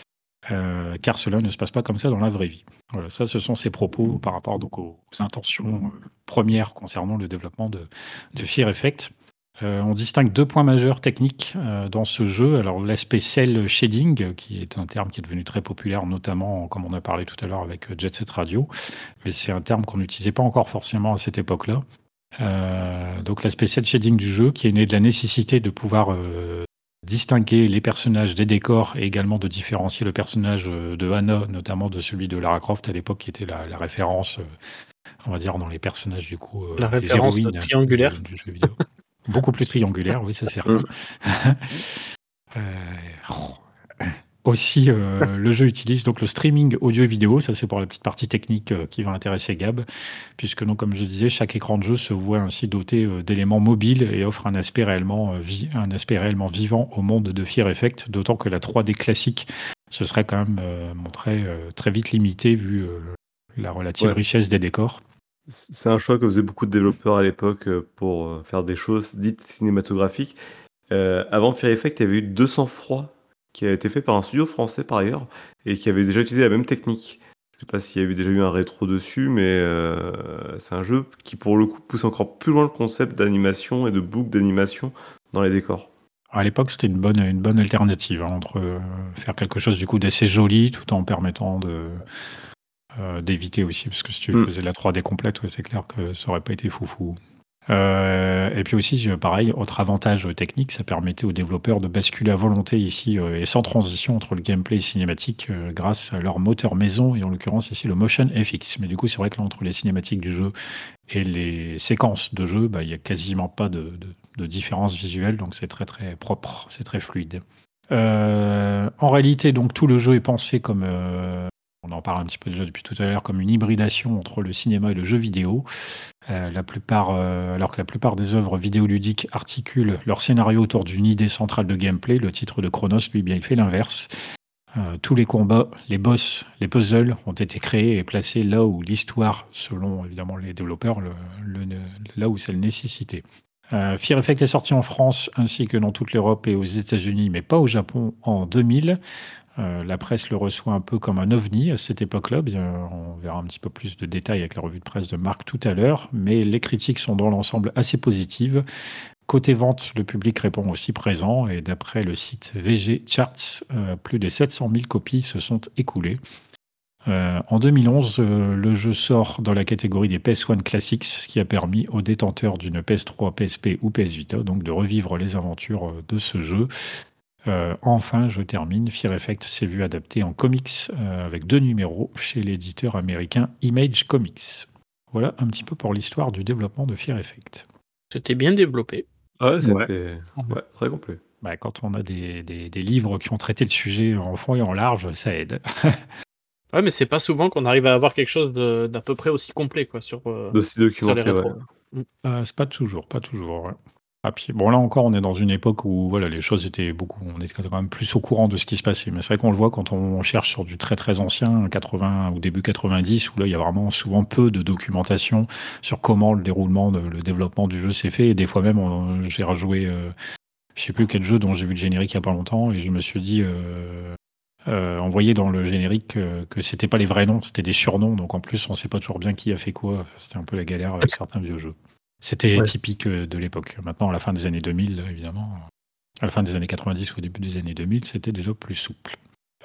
Euh, car cela ne se passe pas comme ça dans la vraie vie. Voilà, ça, ce sont ses propos par rapport donc, aux, aux intentions euh, premières concernant le développement de, de Fear Effect. Euh, on distingue deux points majeurs techniques euh, dans ce jeu. Alors l'aspect cel shading, qui est un terme qui est devenu très populaire, notamment comme on a parlé tout à l'heure avec Jet Set Radio, mais c'est un terme qu'on n'utilisait pas encore forcément à cette époque-là. Euh, donc l'aspect cel shading du jeu qui est né de la nécessité de pouvoir euh, distinguer les personnages des décors et également de différencier le personnage euh, de Anna, notamment de celui de Lara Croft à l'époque qui était la, la référence, euh, on va dire, dans les personnages du coup, euh, La les référence héroïnes triangulaire. du, du jeu vidéo. Beaucoup plus triangulaire, oui, c'est certain. Euh, oh. Aussi, euh, le jeu utilise donc le streaming audio et vidéo. Ça, c'est pour la petite partie technique euh, qui va intéresser Gab, puisque donc, comme je disais, chaque écran de jeu se voit ainsi doté euh, d'éléments mobiles et offre un aspect réellement, euh, vi- un aspect réellement vivant au monde de Fear Effect. D'autant que la trois D classique, ce serait quand même euh, montré euh, très vite limité vu euh, la relative Ouais. richesse des décors. C'est un choix que faisaient beaucoup de développeurs à l'époque euh, pour euh, faire des choses dites cinématographiques. Euh, avant Fear Effect, il y avait eu deux cents froid qui a été fait par un studio français par ailleurs et qui avait déjà utilisé la même technique. Je sais pas s'il y avait déjà eu un rétro dessus, mais euh, c'est un jeu qui pour le coup pousse encore plus loin le concept d'animation et de boucle d'animation dans les décors. À l'époque, c'était une bonne, une bonne alternative hein, entre euh, faire quelque chose du coup d'assez joli tout en permettant de euh, d'éviter aussi, parce que si tu Mm. faisais la trois D complète, ouais, c'est clair que ça aurait pas été foufou. Euh, et puis aussi, euh, pareil, autre avantage euh, technique, ça permettait aux développeurs de basculer à volonté ici euh, et sans transition entre le gameplay et cinématique euh, grâce à leur moteur maison et en l'occurrence ici le Motion F X. Mais du coup, c'est vrai que là, entre les cinématiques du jeu et les séquences de jeu, bah, il n'y a quasiment pas de, de, de différence visuelle, donc c'est très très propre, c'est très fluide. Euh, en réalité, donc tout le jeu est pensé comme euh, on en parle un petit peu déjà depuis tout à l'heure, comme une hybridation entre le cinéma et le jeu vidéo. Euh, la plupart, euh, alors que la plupart des œuvres vidéoludiques articulent leur scénario autour d'une idée centrale de gameplay, le titre de Chronos, lui, bien, il fait l'inverse. Euh, tous les combats, les boss, les puzzles ont été créés et placés là où l'histoire, selon évidemment les développeurs, le, le, là où c'est le nécessitait. Euh, Fear Effect est sorti en France ainsi que dans toute l'Europe et aux États-Unis, mais pas au Japon en deux mille. Euh, la presse le reçoit un peu comme un ovni à cette époque-là. Bien, on verra un petit peu plus de détails avec la revue de presse de Marc tout à l'heure, mais les critiques sont dans l'ensemble assez positives. Côté vente, le public répond aussi présent et d'après le site V G Charts, euh, plus de sept cent mille copies se sont écoulées. Euh, en deux mille onze, euh, le jeu sort dans la catégorie des P S un Classics, ce qui a permis aux détenteurs d'une P S trois, P S P ou P S Vita donc de revivre les aventures de ce jeu. Euh, enfin, je termine, Fear Effect s'est vu adapté en comics euh, avec deux numéros chez l'éditeur américain Image Comics. Voilà un petit peu pour l'histoire du développement de Fear Effect. C'était bien développé. Ah ouais, c'était ouais, très complet. Bah, quand on a des, des, des livres qui ont traité le sujet en fond et en large, ça aide. Ouais, mais c'est pas souvent qu'on arrive à avoir quelque chose de- d'à peu près aussi complet quoi, sur, euh, D'aussi sur les documenté, ouais. rétros. Mm. Euh, c'est pas toujours, pas toujours. Ouais. Ah, puis, bon, là encore, on est dans une époque où voilà, les choses étaient beaucoup. On était quand même plus au courant de ce qui se passait. Mais c'est vrai qu'on le voit quand on cherche sur du très très ancien, quatre-vingts ou début quatre-vingt-dix, où là, il y a vraiment souvent peu de documentation sur comment le déroulement, de, le développement du jeu s'est fait. Et des fois même, on- j'ai rejoué, euh, je sais plus quel jeu dont j'ai vu le générique il y a pas longtemps, et je me suis dit. Euh, euh, on voyait dans le générique euh, que c'était pas les vrais noms, c'était des surnoms. Donc en plus, on sait pas toujours bien qui a fait quoi. Enfin, c'était un peu la galère avec certains vieux jeux. C'était Ouais. typique euh, de l'époque. Maintenant, à la fin des années deux mille, évidemment, à la fin des années quatre-vingt-dix ou au début des années deux mille, c'était déjà plus souple.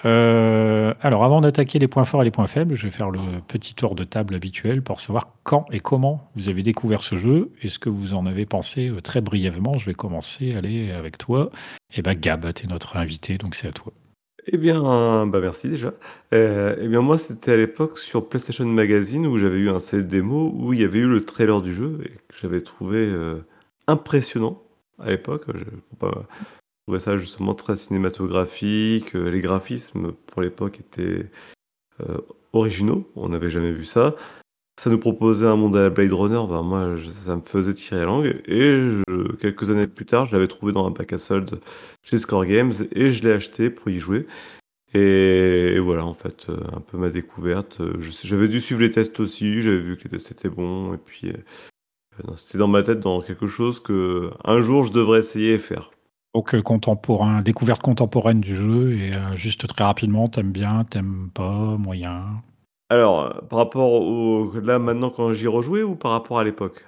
Euh, alors, avant d'attaquer les points forts et les points faibles, je vais faire le petit tour de table habituel pour savoir quand et comment vous avez découvert ce jeu et ce que vous en avez pensé euh, très brièvement. Je vais commencer, allez, avec toi. Et ben, Gab, t'es notre invité, donc c'est à toi. Eh bien, bah merci déjà. Euh, eh bien, moi, c'était à l'époque sur PlayStation Magazine où j'avais eu un C D démo où il y avait eu le trailer du jeu et que j'avais trouvé euh, impressionnant à l'époque. Je, pas, je trouvais ça justement très cinématographique. euh, Les graphismes pour l'époque étaient euh, originaux. On n'avait jamais vu ça. Ça nous proposait un monde à la Blade Runner. Ben, moi, je- ça me faisait tirer la langue. Et je- quelques années plus tard, je l'avais trouvé dans un bac à soldes chez Score Games et je l'ai acheté pour y jouer. Et, et voilà, en fait, euh, un peu ma découverte. Euh, je sais- J'avais dû suivre les tests aussi, j'avais vu que les tests étaient bons, et puis euh, non, c'était dans ma tête dans quelque chose que un jour je devrais essayer et faire. Donc euh, contemporain, découverte contemporaine du jeu et euh, juste très rapidement, t'aimes bien, t'aimes pas, moyen. Alors, euh, par rapport au là maintenant quand j'y rejouais ou par rapport à l'époque?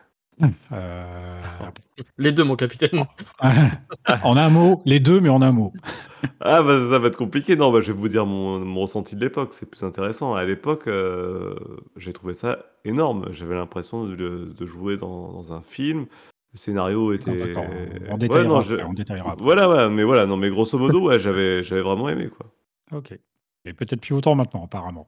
Euh, Les deux, mon capitaine. en un mot, les deux, mais en un mot. Ah bah, ça va être compliqué. Non, bah, je vais vous dire mon mon ressenti de l'époque, c'est plus intéressant. À l'époque, heu, j'ai trouvé ça énorme. J'avais l'impression de de jouer dans dans un film. Le scénario D'accord, d'accord, était on on ouais, non, détaillera je après, on détaillera après. voilà, ouais, mais voilà, non, mais grosso modo, ouais, j'avais j'avais vraiment aimé, quoi. OK. Et peut-être plus autant maintenant apparemment.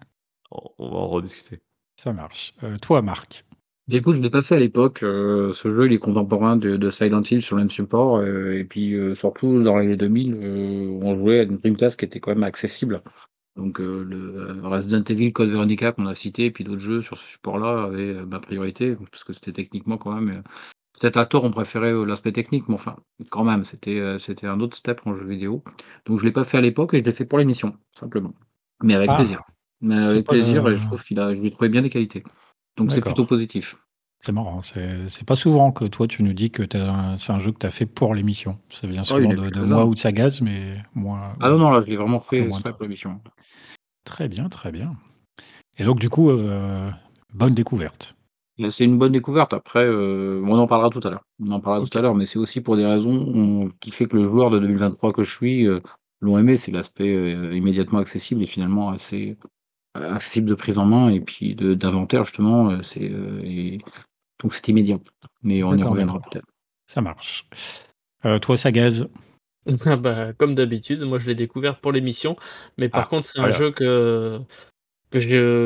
On on va en rediscuter. Ça marche. Heu, toi Marc? Bah, écoute, je l'ai pas fait à l'époque, heu, ce jeu, il est contemporain de de Silent Hill sur le même support, heu et puis, heu, surtout dans les deux mille, heu, on jouait à une Dreamcast qui était quand même accessible. Donc, heu, le Resident Evil, Code Veronica qu'on a cité et puis d'autres jeux sur ce support-là avaient, heu, ma priorité parce que c'était techniquement quand même, heu, peut-être à tort on préférait, heu, l'aspect technique, mais enfin, quand même, c'était, heu, c'était un autre step en jeu vidéo. Donc je l'ai pas fait à l'époque et je l'ai fait pour l'émission, simplement. Mais avec Ah! plaisir. Mais C'est avec pas le plaisir et je trouve qu'il a je lui ai trouvé bien des qualités. Donc c'est plutôt d'accord. positif. C'est marrant, c'est c'est pas souvent que toi tu nous dis que tu un c'est un jeu que tu as fait pour l'émission. Ça vient Oh, il y souvent en a de de moi quelques-uns. ou de Sagaz, mais moi Ah non, non, là, je l'ai vraiment un peu fait moins exprès toi. pour l'émission. Très bien, très bien. Et donc du coup, heu, bonne découverte. Là, c'est une bonne découverte. Après, heu, on en parlera tout à l'heure. On en parlera tout OK. à l'heure, mais c'est aussi pour des raisons on qui fait que le joueur de deux mille vingt-trois que je suis, heu, l'ont aimé. C'est l'aspect, heu, immédiatement accessible et finalement assez, heu, accessible de prise en main et puis de d'inventaire justement, heu, c'est, heu et donc c'est immédiat. Mais on y D'accord, reviendra d'accord. peut-être. Ça marche. Heu, toi Sagaz? Ah bah, comme d'habitude, moi je l'ai découvert pour l'émission, mais par Ah, contre c'est un voilà. jeu que que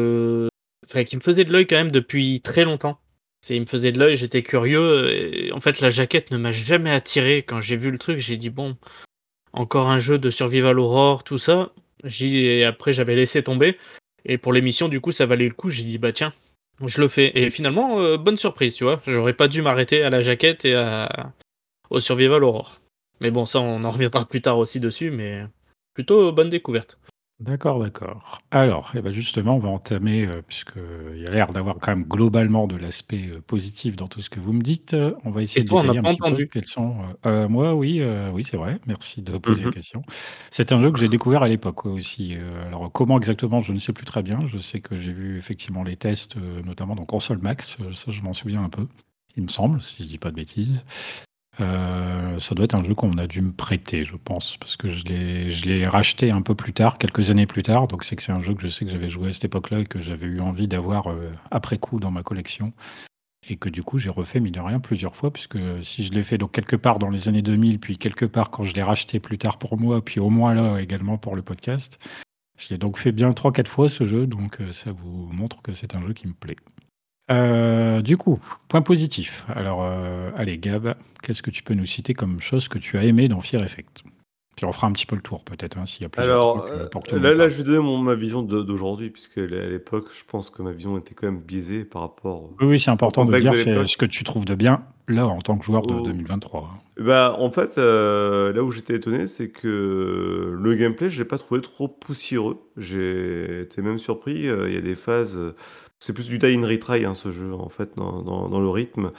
je enfin qui me faisait de l'œil quand même depuis très longtemps. C'est il me faisait de l'œil, j'étais curieux et en fait la jaquette ne m'a jamais attiré. Quand j'ai vu le truc, j'ai dit: «Bon, encore un jeu de survival horror, tout ça». J'ai et après j'avais laissé tomber et pour l'émission du coup ça valait le coup. J'ai dit: «Bah tiens, je le fais» et finalement, heu, bonne surprise, tu vois? J'aurais pas dû m'arrêter à la jaquette et à au survival horror. Mais bon, ça, on en reviendra plus tard aussi dessus, mais plutôt bonne découverte. D'accord, d'accord. Alors, et ben justement, on va entamer, heu, puisqu'il y a l'air d'avoir quand même globalement de l'aspect, heu, positif dans tout ce que vous me dites, heu, on va essayer Et de toi, on n'a détailler un pas petit peu entendu. quels sont, heu heu, moi oui, heu, oui c'est vrai, merci de poser la Mmh. question. C'est un jeu que j'ai découvert à l'époque, ouais, aussi, heu, alors comment exactement, je ne sais plus très bien. Je sais que j'ai vu effectivement les tests, heu, notamment dans Console Max, heu, ça je m'en souviens un peu, il me semble, si je dis pas de bêtises. Heu, ça doit être un jeu qu'on a dû me prêter, je pense, parce que je l'ai je l'ai racheté un peu plus tard, quelques années plus tard, donc c'est que c'est un jeu que je sais que j'avais joué à cette époque-là et que j'avais eu envie d'avoir, heu, après coup dans ma collection et que du coup j'ai refait mine de rien plusieurs fois puisque si je l'ai fait donc quelque part dans les années deux mille, puis quelque part quand je l'ai racheté plus tard pour moi, puis au moins là également pour le podcast. Je l'ai donc fait bien trois quatre fois ce jeu, donc heu, ça vous montre que c'est un jeu qui me plaît. Heu, du coup, point positif. Alors, heu, allez Gab, qu'est-ce que tu peux nous citer comme chose que tu as aimé dans Fear Effect? Puis on fera un petit peu le tour peut-être, hein, s'il y a plusieurs Alors, trucs, heu, heu, pour que tout le monde là là, parle. je vais donner mon ma vision de d'aujourd'hui puisque l à l'époque, je pense que ma vision était quand même biaisée par rapport Oui, oui, c'est au important de contexte dire, de c'est l'époque. ce que tu trouves de bien, là, en tant que joueur de Au deux mille vingt-trois, hein. Bah, en fait, heu, là où j'étais étonné, c'est que le gameplay, je l'ai pas trouvé trop poussiéreux. J'ai été même surpris, heu, il y a des phases, heu, c'est plus du die and retry, hein, ce jeu, en fait, dans dans dans le rythme.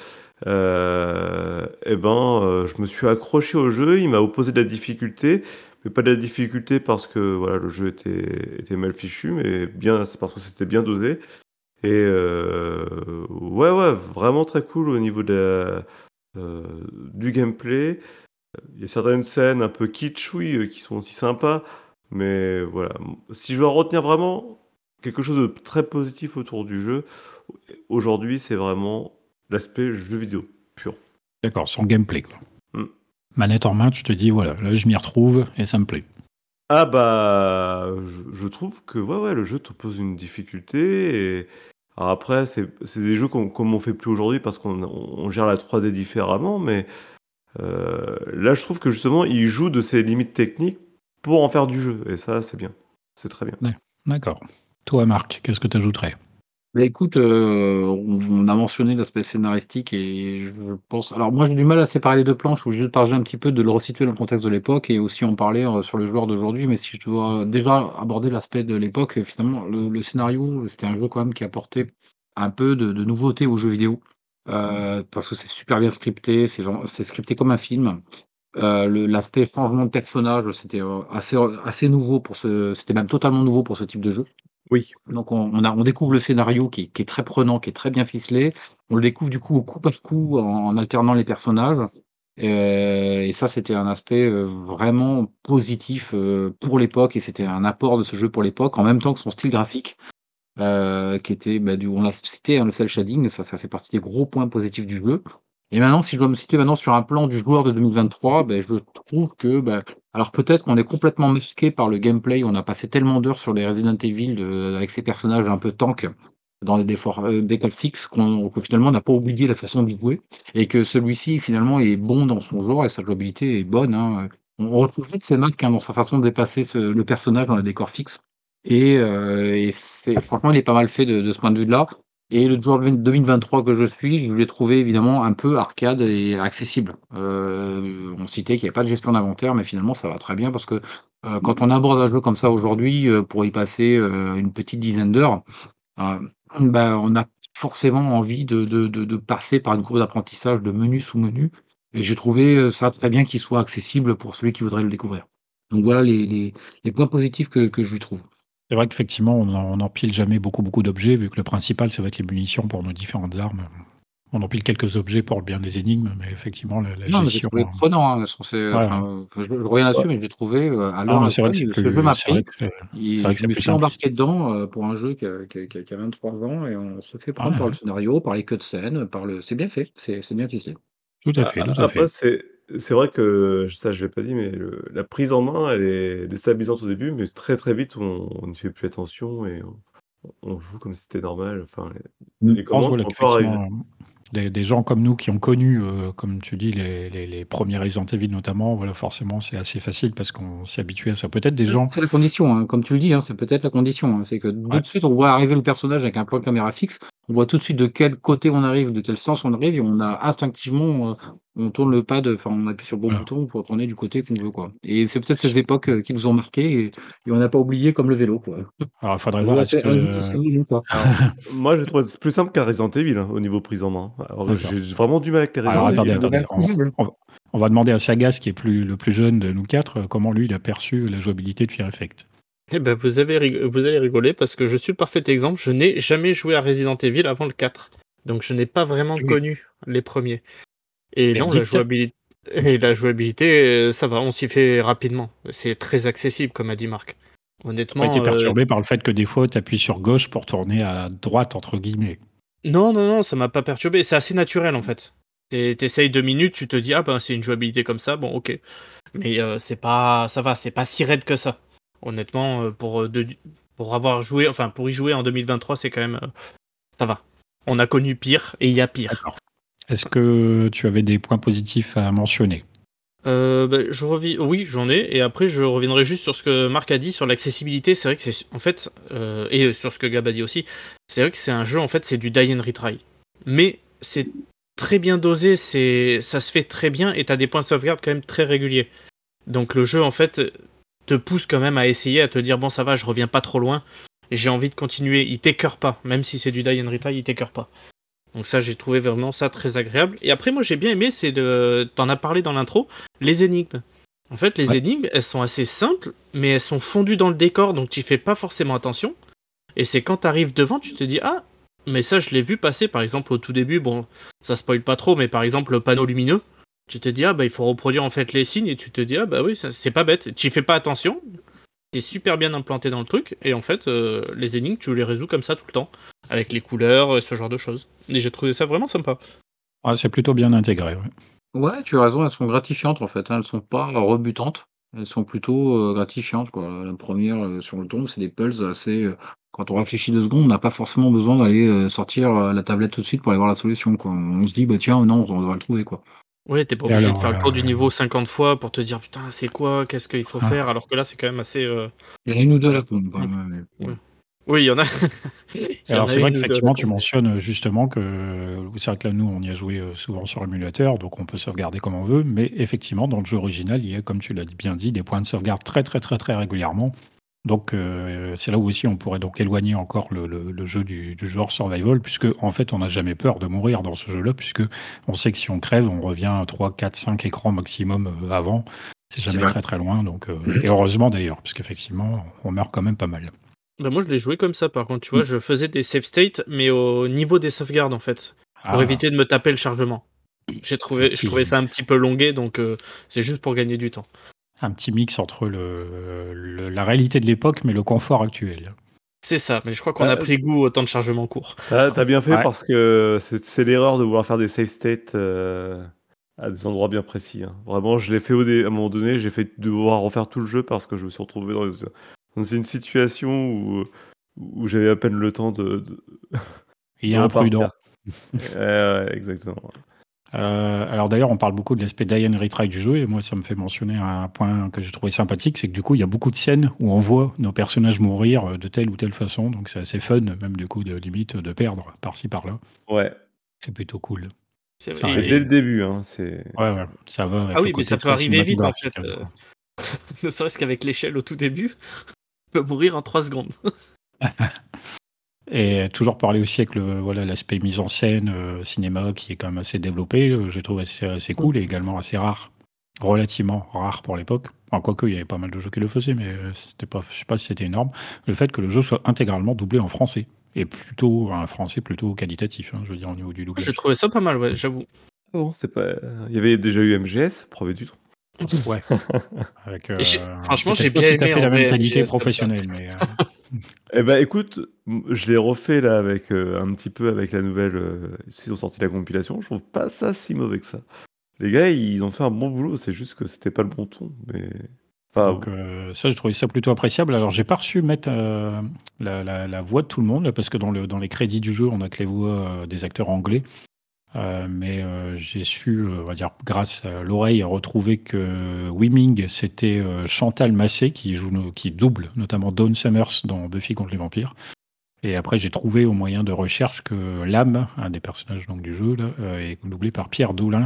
Heu et ben, heu, je me suis accroché au jeu, il m'a opposé de la difficulté, mais pas de la difficulté parce que, voilà, le jeu était était mal fichu, mais bien c'est parce que c'était bien dosé et heu, ouais, ouais, vraiment très cool au niveau de la heu, du gameplay. Il y a certaines scènes un peu kitsch, oui, heu, qui sont aussi sympas, mais voilà, mmh, si je dois retenir vraiment quelque chose de très positif autour du jeu, aujourd'hui, c'est vraiment l'aspect jeu vidéo pur. D'accord, son gameplay, quoi. Mmh. Manette en main, tu te dis: «Voilà, là, je m'y retrouve et ça me plaît». Ah bah, je je trouve que, ouais, ouais, le jeu te pose une difficulté et alors après c'est c'est des jeux qu'on comme on fait plus aujourd'hui parce qu'on on on gère la trois D différemment, mais Heu, là, je trouve que justement, il joue de ses limites techniques pour en faire du jeu et ça, c'est bien. C'est très bien. Ouais, d'accord. Toi Marc, qu'est-ce que tu ajouterais? Bah, écoute, heu, on on a mentionné l'aspect scénaristique et je pense alors moi j'ai du mal à séparer les deux plans, je voulais juste parler un petit peu de le resituer dans le contexte de l'époque et aussi en parler, heu, sur le joueur d'aujourd'hui. Mais si je dois déjà aborder l'aspect de l'époque, heu, finalement le le scénario, c'était un jeu quand même qui apportait un peu de de nouveauté aux jeux vidéo, heu, parce que c'est super bien scripté, c'est vraiment c'est scripté comme un film. Heu, le l'aspect changement de personnage, c'était, heu, assez, assez nouveau pour ce c'était même totalement nouveau pour ce type de jeu. Oui. Donc on on a on découvre le scénario qui est qui est très prenant, qui est très bien ficelé. On le découvre du coup au coup par coup en en alternant les personnages Heu et ça, c'était un aspect, heu, vraiment positif, heu, pour l'époque et c'était un apport de ce jeu pour l'époque, en même temps que son style graphique, heu, qui était, bah, du on l'a cité, hein, le cel shading, ça ça fait partie des gros points positifs du jeu et maintenant, si je dois me situer maintenant sur un plan du joueur de deux mille vingt-trois, beh, je trouve que, bah, alors peut-être qu'on est complètement masqué par le gameplay, on a passé tellement d'heures sur les Resident Evil de avec ces personnages un peu tank dans des défor heu, des cas fixes qu'on que finalement on n'a pas oublié la façon d'y jouer et que celui-ci finalement est bon dans son genre et sa jouabilité est bonne, hein, on on retrouve vite ces marques, hein, dans sa façon de dépasser ce le personnage dans les décors fixes et heu et c'est franchement, il est pas mal fait de de ce point de vue-là et le joueur de deux mille vingt-trois que je suis, je l'ai trouvé évidemment un peu arcade et accessible. Heu, on citait qu'il y a pas de gestion d'inventaire, mais finalement ça va très bien parce que, heu, quand on aborde un jeu comme ça aujourd'hui, heu, pour y passer, heu, une petite dizaine d'heures, heu, bah, on a forcément envie de de de de passer par une courbe d'apprentissage de menu sous menu et j'ai trouvé, heu, ça très bien qu'il soit accessible pour celui qui voudrait le découvrir. Donc voilà les les les points positifs que que je lui trouve. C'est vrai qu'effectivement, on en on empile jamais beaucoup, beaucoup d'objets, vu que le principal, ça va être les munitions pour nos différentes armes. On empile quelques objets pour le bien des énigmes, mais effectivement, la la Non, mais j'ai gestion, trouvé prenant, hein, sur ces ouais, ouais. enfin, enfin, je je reviens Ouais. là-dessus, mais je l'ai trouvé, heu, à Non, l'heure mais c'est vrai que actuelle, c'est heu, ce jeu plus m'a c'est vrai pris que c'est c'est et vrai que je c'est me plus suis simpliste. embarqué dedans, heu, pour un jeu qui a qui a qui a qui a vingt-trois ans et on se fait Ouais, prendre par le ouais, scénario, par les cutscenes, par le c'est bien fait, c'est c'est bien ficelé. tout à A fait, tout a à après fait. c'est c'est vrai que ça je l'ai pas dit, mais le la prise en main, elle est déstabilisante au début, mais très, très vite on on n'y fait plus attention et on on joue comme si c'était normal, enfin les Mmh. les Je pense, commandes voilà, sont encore agré qu'effectivement, hem, des des gens comme nous qui ont connu, heu, comme tu dis, les les les premiers Resident Evil notamment, voilà, forcément, c'est assez facile parce qu'on s'est habitué à ça. Peut-être des Mmh, gens, c'est la condition, hein, comme tu le dis, hein, c'est peut-être la condition, hein. C'est que tout ouais, de suite, on voit arriver le personnage avec un plan de caméra fixe, on voit tout de suite de quel côté on arrive, de quel sens on arrive et on a instinctivement, heu, on tourne le pad, enfin, on appuie sur le bon voilà. bouton pour tourner du côté qu'on veut, quoi et c'est peut-être S ces époques, heu, qui nous ont marqués et et on n'a pas oublié comme le vélo, quoi. Alors, il faudrait Un jeu voir, est-ce assez un jeu que assez mignon, quoi. alors moi j'ai trouvé c'est plus simple qu'un Resident Evil, hein, au niveau prise en main. Alors d'accord. j'ai vraiment du mal avec les Ah Resident Alors oui, attendez, Evil. il est attendez, on infaisable. on va on va demander à Sagas, qui est plus le plus jeune de nous quatre, heu, comment lui il a perçu la jouabilité de Fear Effect? Eh ben, vous avez rig vous allez rigoler parce que je suis le parfait exemple, je n'ai jamais joué à Resident Evil avant le quatre. Donc je n'ai pas vraiment Oui. connu les premiers. Et non, la Verdict? jouabili et la jouabilité, heu, ça va, on s'y fait rapidement. C'est très accessible comme a dit Marc. Pas été Honnêtement, heu, perturbé par le fait que des fois tu appuies sur gauche pour tourner à «droite» entre guillemets? non, non, non, ça m'a pas perturbé, c'est assez naturel en fait. Tu es deux minutes, tu te dis: «Ah ben, c'est une jouabilité comme ça, bon OK». Mais heu, c'est pas ça va, c'est pas si raide que ça. Honnêtement, heu, pour, heu, de pour avoir joué enfin pour y jouer en deux mille vingt-trois, c'est quand même, heu, ça va. On a connu pire et il y a pire. D'accord. Est-ce que tu avais des points positifs à mentionner? Heu, bah, je revis oui, j'en ai et après je reviendrai juste sur ce que Marc a dit sur l'accessibilité. C'est vrai que c'est en fait, heu et sur ce que Gab a dit aussi, c'est vrai que c'est un jeu, en fait, c'est du die and retry. Mais c'est très bien dosé, c'est ça se fait très bien et tu as des points de sauvegarde quand même très réguliers. Donc le jeu, en fait, te pousse quand même à essayer, à te dire: «Bon ça va, je reviens pas trop loin, j'ai envie de continuer». Il t'écœure pas, même si c'est du die and retry, il t'écœure pas. Donc ça, j'ai trouvé vraiment ça très agréable. Et après, moi, j'ai bien aimé, c'est de... T'en as parlé dans l'intro, les énigmes. En fait, les Ouais. énigmes, elles sont assez simples, mais elles sont fondues dans le décor, donc tu y fais pas forcément attention. Et c'est quand t'arrives devant, tu te dis, ah, mais ça, je l'ai vu passer, par exemple, au tout début, bon, ça spoil pas trop, mais par exemple, le panneau lumineux, tu te dis, ah, bah, il faut reproduire, en fait, les signes, et tu te dis, ah, bah oui, ça, c'est pas bête. Tu y fais pas attention, c'est super bien implanté dans le truc, et en fait, euh, les énigmes, tu les résous comme ça tout le temps, avec les couleurs, euh, ce genre de choses. Et j'ai trouvé ça vraiment sympa. Ah, c'est plutôt bien intégré, ouais. Ouais, tu as raison, elles sont gratifiantes, en fait, hein, elles sont pas rebutantes. Elles sont plutôt, heu, gratifiantes, quoi. La première re sur le ton, c'est des puzzles assez, heu, quand on réfléchit deux secondes, on n'a pas forcément besoin d'aller, heu, sortir, heu, la tablette tout de suite pour aller voir la solution, quoi. On se dit: «Bah, tiens, non, on devrait le trouver, quoi». Ouais, t'es pas Et obligé de alors, faire le tour du heu, niveau cinquante fois pour te dire putain, c'est quoi, qu'est-ce qu'il faut faire, ah, alors que là, c'est quand même assez euh, Il y en a une ou deux à la con, quand simple. même, mais Ouais. bon. Oui, il y en a. Il et y en alors a c'est vrai une ou deux à la qu'effectivement tu con. mentionnes, heu, justement que c'est vrai que là nous on y a joué, heu, souvent sur émulateur, donc on peut sauvegarder comme on veut, mais effectivement dans le jeu original, il y a, comme tu l'as dit bien dit, des points de sauvegarde très, très, très, très régulièrement. Donc heu, c'est là où aussi on pourrait donc éloigner encore le le le jeu du du genre survival, puisque en fait on n'a jamais peur de mourir dans ce jeu-là, puisque on sait que si on crève, on revient trois, quatre, cinq écrans maximum, heu, avant. C'est C'est jamais vrai. très, très loin, donc heu et heureusement d'ailleurs, parce qu'effectivement on meurt quand même pas mal. Bah, moi, je l'ai joué comme ça, par contre, tu vois, Mmh. je faisais des save states, mais au niveau des sauvegardes, en fait, pour Ah! éviter de me taper le chargement. J'ai trouvé, petit, je trouvais ça un petit peu longué, donc euh, c'est juste pour gagner du temps. Un petit mix entre le, le, la réalité de l'époque, mais le confort actuel. C'est ça, mais je crois qu'on Ah, a pris goût au temps de chargement court. T'as, t'as bien fait Ouais. parce que c'est, c'est l'erreur de vouloir faire des save states euh, à des endroits bien précis. Hein. Vraiment, je l'ai fait au dé- à un moment donné, j'ai fait devoir refaire tout le jeu parce que je me suis retrouvé dans, une- dans une situation où, où j'avais à peine le temps de, de, Il y de a un repartir. prudent. Ouais, ouais, exactement. Euh, alors d'ailleurs, on parle beaucoup de l'aspect die and retry du jeu, et moi ça me fait mentionner un point que j'ai trouvé sympathique, c'est que du coup il y a beaucoup de scènes où on voit nos personnages mourir de telle ou telle façon, donc c'est assez fun, même du coup de limite de perdre par-ci par-là. Ouais. C'est plutôt cool. C'est- Ça et- Et arrive. dès le début, hein, c'est. Ouais, ouais, ça va avec Ah le oui, mais côté ça peut très arriver vite en fait. cinématographique. euh, hein. Ne serait-ce qu'avec l'échelle au tout début, on peut mourir en trois secondes. Et toujours parler aussi avec le voilà l'aspect mise en scène, euh, cinéma qui est quand même assez développé, euh, je trouve assez, assez cool et également assez rare, relativement rare pour l'époque. Enfin, quoique il y avait pas mal de jeux qui le faisaient, mais euh, c'était pas, je sais pas si c'était énorme. Le fait que le jeu soit intégralement doublé en français et plutôt un français plutôt qualitatif, hein, je veux dire au niveau du J'ai doublage. trouvé ça pas mal, ouais, j'avoue. Ah bon, c'est pas. Il y avait déjà eu M G S, preuve du temps. Ouais. Avec euh, Et j'ai- franchement, j'ai peut-être pas bien tout à aimé fait en la même vrai qualité M G S comme ça. professionnelle, mais euh, Eh ben écoute, m- je l'ai refait là avec euh, un petit peu avec la nouvelle. Euh, ils ont sorti la compilation. Je trouve pas ça si mauvais que ça. Les gars, ils ont fait un bon boulot. C'est juste que c'était pas le bon ton. Mais enfin, donc euh, ça, j'ai trouvé ça plutôt appréciable. Alors, j'ai pas reçu mettre euh, la, la- la voix de tout le monde, là, parce que dans, le, dans les crédits du jeu, on a que les voix euh, des acteurs anglais. Euh, mais euh, j'ai su, euh, on va dire, grâce à l'oreille, retrouver que Wiming, c'était euh, Chantal Massé qui joue, no- qui double notamment Dawn Summers dans Buffy contre les vampires. Et après, j'ai trouvé au moyen de recherche que l'âme, un des personnages donc, du jeu, là, euh, est doublé par Pierre Doulins,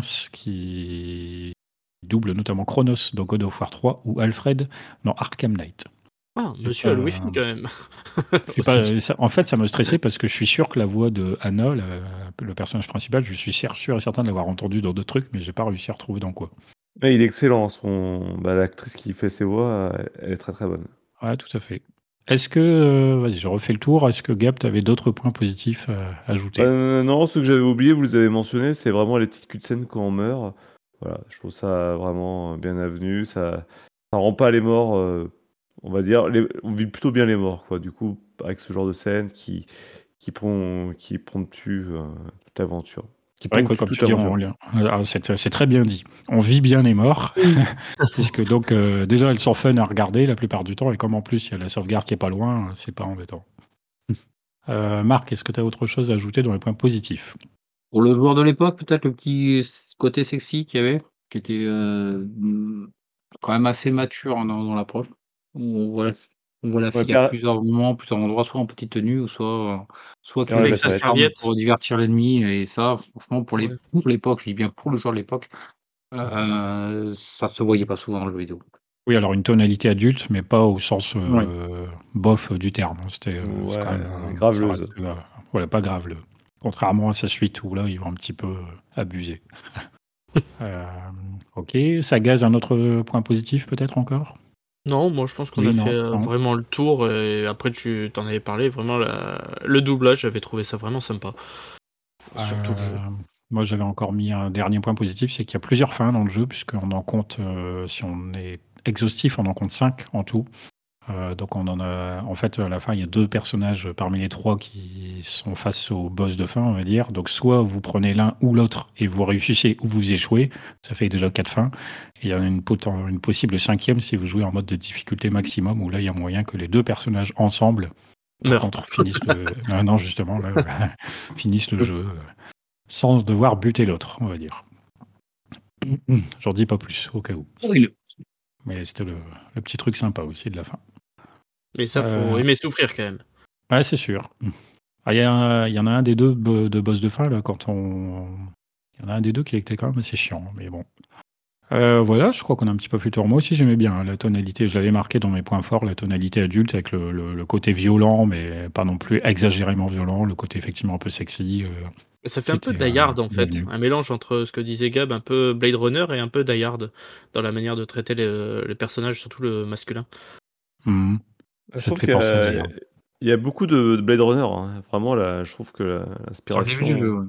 qui double notamment Chronos dans God of War trois ou Alfred dans Arkham Knight. Ah, J'ai monsieur a le pas- wifi quand même. je suis pas- ça- en fait, ça me stressait parce que je suis sûr que la voix de Anna, la- le personnage principal, je suis sûr, sûr et certain de l'avoir entendu dans d'autres trucs, mais j'ai pas réussi à retrouver dans quoi. mais il est excellent. Son... Bah, l'actrice qui fait ses voix, elle, elle est très très bonne. Ouais, tout à fait. Est-ce que, euh, vas-y, je refais le tour. Est-ce que Gab, tu avais d'autres points positifs à ajouter? Euh, non, ce que j'avais oublié, vous les avez mentionnés, c'est vraiment les petites cutscenes quand on meurt. Voilà, je trouve ça vraiment bien avenu. Ça, ça rend pas les morts, euh, on va dire, les- on vit plutôt bien les morts, quoi. Du coup, avec ce genre de scène qui qui prend, qui ponctue euh, toute l'aventure, qui C'est vrai que, ponctue comme toute tu dis, l'aventure. on- ah, c'est c'est très bien dit. On vit bien les morts, puisque donc euh, déjà elles sont fun à regarder la plupart du temps, et comme en plus il y a la sauvegarde qui est pas loin, c'est pas embêtant. Euh, Marc, est-ce que tu as autre chose à ajouter dans les points positifs? Pour le joueur de l'époque, peut-être le petit s côté sexy qu'il y avait, qui était, heu, mmh, quand même assez mature hein, dans dans l'approche. On voit la on voit la Ouais, fille à Pierre, plusieurs moments, plusieurs endroits, soit en petite tenue ou soit, heu, soit qui Pierre et utilise la Avec sa sa serviette. charme serviette. pour divertir l'ennemi et ça, franchement, pour Ouais. les pour l'époque, je dis bien pour le joueur de l'époque, heu, ça se voyait pas souvent dans le jeu vidéo. Oui, alors une tonalité adulte, mais pas au sens Ouais. euh, bof du terme. hein. C'était euh, c'est quand Ouais, même euh, ça graveleuse. reste, euh, voilà, pas grave. Le- Contrairement à sa suite où là ils vont un petit peu euh, abuser. Euh, ok, ça gaze un autre point positif peut-être encore? Non, moi je pense qu'on Oui, a non, fait euh, non. vraiment le tour et après tu t'en avais parlé, vraiment la- le doublage, j'avais trouvé ça vraiment sympa. Surtout le jeu. Euh, moi, j'avais encore mis un dernier point positif, c'est qu'il y a plusieurs fins dans le jeu, puisqu'on en compte, euh, si on est exhaustif, on en compte cinq en tout. Euh, donc, on en a, en fait, à la fin, il y a deux personnages parmi les trois qui sont face au boss de fin, on va dire. Donc, soit vous prenez l'un ou l'autre et vous réussissez ou vous échouez. Ça fait déjà quatre fins. Et il y en a une, poten- une possible cinquième si vous jouez en mode de difficulté maximum, où là, il y a moyen que les deux personnages ensemble, par Meurt. contre, finissent le. Non, non, justement, là, finissent le jeu. euh, sans devoir buter l'autre, on va dire. J'en dis pas plus, au cas où. Horrible. Mais c'était le, le petit truc sympa aussi de la fin. Mais ça, faut Euh, aimer souffrir quand même. Ouais, c'est sûr. Ah, il y, a un- il y en a un des deux bo- de boss de fin, là, quand on... Il y en a un des deux qui était quand même assez chiant, mais bon. Euh, voilà, je crois qu'on a un petit peu fait le tour. Moi aussi, j'aimais bien hein, la tonalité. Je l'avais marqué dans mes points forts, la tonalité adulte, avec le, le- le côté violent, mais pas non plus exagérément violent, le côté effectivement un peu sexy. euh, Ça fait un peu C'était, Die Hard euh, en fait, bienvenu. un mélange entre ce que disait Gab, un peu Blade Runner et un peu Die Hard dans la manière de traiter les, les personnages, surtout le masculin. Mhm. Je Ça te trouve fait qu'il y penser a, d'ailleurs. il y a beaucoup de, de Blade Runner. Hein. Vraiment, là, je trouve que la- Sur le début du l'inspiration. jeu, ouais.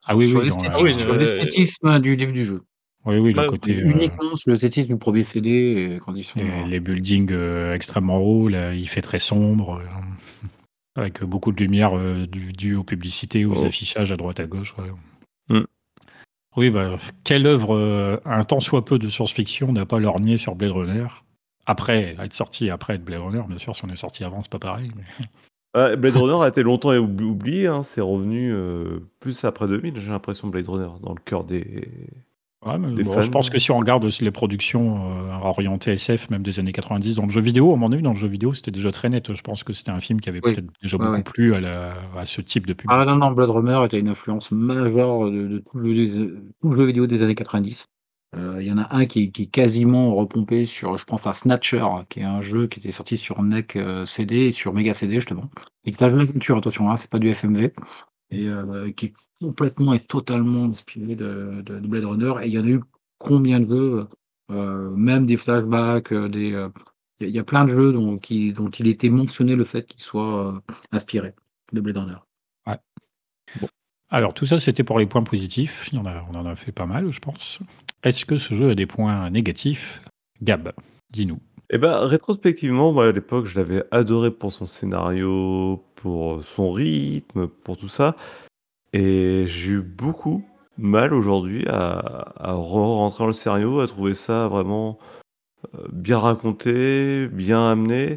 Ah oui, sur oui, dans la... Ah oui, l'esthétisme, sur euh, l'esthétisme du début du jeu. oui, oui, le ouais, côté, euh, Uniquement sur l'esthétisme du premier C D et quand ils sont. les, euh, les buildings euh, extrêmement hauts, là, il fait très sombre, euh, avec beaucoup de lumière euh, due due aux publicités, aux Oh. affichages à droite à gauche. Ouais. Mm. Oui, bah, quelle œuvre, euh, un tant soit peu de science-fiction, n'a pas lorgné sur Blade Runner? Après, être sorti après être Blade Runner, bien sûr, si on est sorti avant, c'est pas pareil. mais- Ouais, Blade Runner a été longtemps oubli- oublié, hein, c'est revenu euh, plus après deux mille, j'ai l'impression, Blade Runner, dans le cœur des, Ouais, mais des bon, fans. je pense que si on regarde aussi les productions euh, orientées S F, même des années quatre-vingt-dix, dans le jeu vidéo, à mon avis, dans le jeu vidéo, c'était déjà très net. Je pense que c'était un film qui avait Oui, peut-être déjà ouais, beaucoup ouais. plu à, la- à ce type de Ah non, public. non, Blade Runner était une influence majeure de, de tout, le, des- tout le jeu vidéo des années quatre-vingt-dix. Euh, Il y en a un qui, est- qui est quasiment repompé sur, je pense, à Snatcher, qui est un jeu qui était sorti sur N E C euh, C D et sur Mega C D, justement. Et qui est un jeu d'aventure, attention, hein, c'est pas du F M V. Et euh, qui est complètement et totalement inspiré de, de, de Blade Runner. Et il y en a eu combien de jeux, euh, même des flashbacks, euh, des, euh, il y, a il y a plein de jeux dont, qui, dont il était mentionné le fait qu'il soit euh, inspiré de Blade Runner. Ouais. Bon. Alors, tout ça, c'était pour les points positifs. Il y en a, on en a fait pas mal, je pense. Est-ce que ce jeu a des points négatifs? Gab, dis-nous. Eh ben, rétrospectivement, moi, à l'époque, je l'avais adoré pour son scénario, pour son rythme, pour tout ça. Et j'ai eu beaucoup mal aujourd'hui à, à re-rentrer dans le scénario, à trouver ça vraiment euh, bien raconté, bien amené.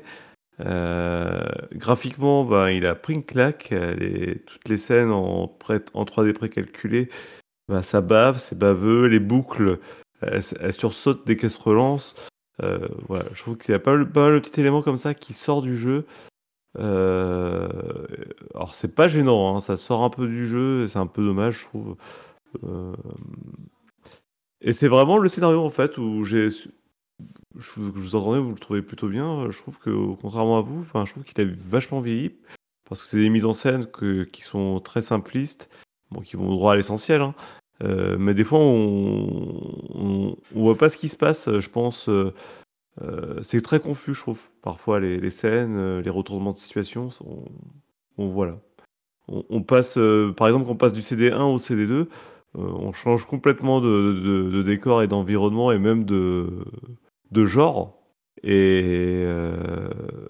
Euh, graphiquement, ben, il a pris une claque. euh, les- toutes les scènes en, pré- en trois D précalculées, ben, ça bave, c'est baveux. Les boucles, elles, elles sursautent dès qu'elles se relancent. Euh, voilà, je trouve qu'il y a pas mal, pas mal de petits éléments comme ça qui sortent du jeu. Euh, alors c'est pas gênant, hein, ça sort un peu du jeu et c'est un peu dommage, je trouve. Euh, Et c'est vraiment le scénario en fait où j'ai, su- je, je vous entendais, vous le trouvez plutôt bien. Je trouve que contrairement à vous, enfin, je trouve qu'il a vachement vieilli parce que c'est des mises en scène que, qui sont très simplistes, bon, qui vont droit à l'essentiel, hein. Euh, mais des fois on, on, on voit pas ce qui se passe. Je pense, euh, euh, c'est très confus, je trouve. Parfois les, les scènes, euh, les retournements de situation, sont, on, voilà. On, on passe, euh, par exemple, quand on passe du C D un au C D deux, euh, on change complètement de, de- de décor et d'environnement et même de, de genre. Et euh,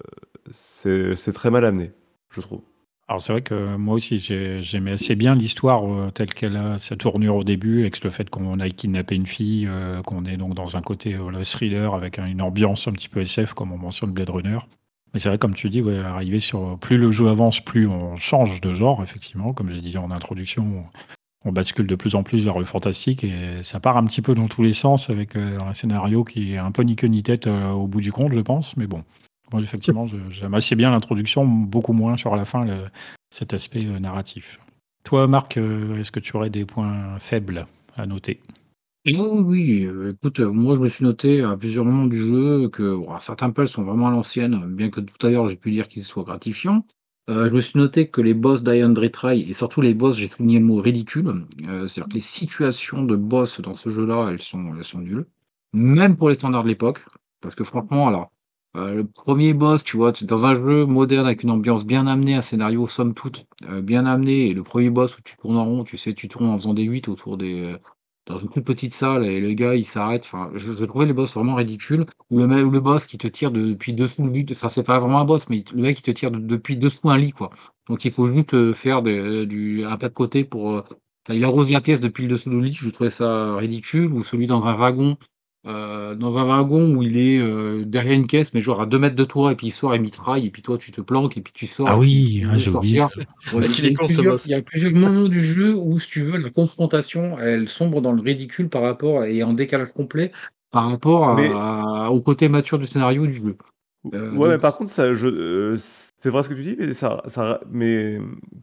c'est c'est très mal amené, je trouve. Alors, c'est vrai que moi aussi, j'ai- j'aimais assez bien l'histoire euh, telle qu'elle a sa tournure au début, avec le fait qu'on aille kidnapper une fille, euh, qu'on est donc dans un côté euh, voilà, thriller avec un- une ambiance un petit peu S F, comme on mentionne Blade Runner. Mais c'est vrai, comme tu dis, ouais, arriver sur plus le jeu avance, plus on change de genre, effectivement. Comme j'ai dit en introduction, on, on bascule de plus en plus vers le fantastique et ça part un petit peu dans tous les sens avec euh, un scénario qui est un peu ni queue ni tête euh, au bout du compte, je pense. Mais bon, moi, effectivement, je- j'aime assez bien l'introduction, beaucoup moins sur la fin, le- cet aspect euh, narratif. Toi, Marc, euh, est-ce que tu aurais des points faibles à noter? Oui, oui, oui, heu, écoute, heu, moi je me suis noté à plusieurs moments du jeu que bon, certains puzzles sont vraiment à l'ancienne, bien que tout à l'heure j'ai pu dire qu'ils soient gratifiants. Heu, je me suis noté que les boss d'Iron Retry et surtout les boss, j'ai souligné le mot ridicule, heu, c'est-à-dire que les situations de boss dans ce jeu-là, elles sont elles sont nulles, même pour les standards de l'époque. Parce que franchement alors, heu, le premier boss, tu vois, tu es dans un jeu moderne avec une ambiance bien amenée, un scénario somme toute, heu, bien amené et le premier boss où tu tournes en rond, tu sais, tu tournes en faisant des huit autour des, dans une toute petite salle et le gars, il s'arrête. Enfin, je je trouvais les boss vraiment ridicules. Ou le mec ou le boss qui te tire de- depuis dessous le lit. Enfin, c'est pas vraiment un boss, mais il le mec, il te tire de depuis dessous un lit, quoi. Donc il faut juste, heu, faire de du un pas de côté pour, heu enfin, il arrose la pièce depuis le dessous du lit. Je trouvais ça ridicule. Ou celui dans un wagon, heu, dans un wagon où il est, heu, derrière une caisse, mais genre à deux mètres de toi et puis il sort et mitraille et puis toi tu te planques et puis tu sors Ah et puis il oui, faut ah, juste j'ai oublié ça. sortir. Ouais, il qu'il y est a eu con ce plusieurs boss. il y a plusieurs moments du jeu où, si tu veux, la confrontation, elle sombre dans le ridicule par rapport et en décalage complet par rapport Mais à au côté mature du scénario du jeu. Heu, ouais, mais donc par contre, ça, je, euh, c'est vrai ce que tu dis, mais ça, ça, mais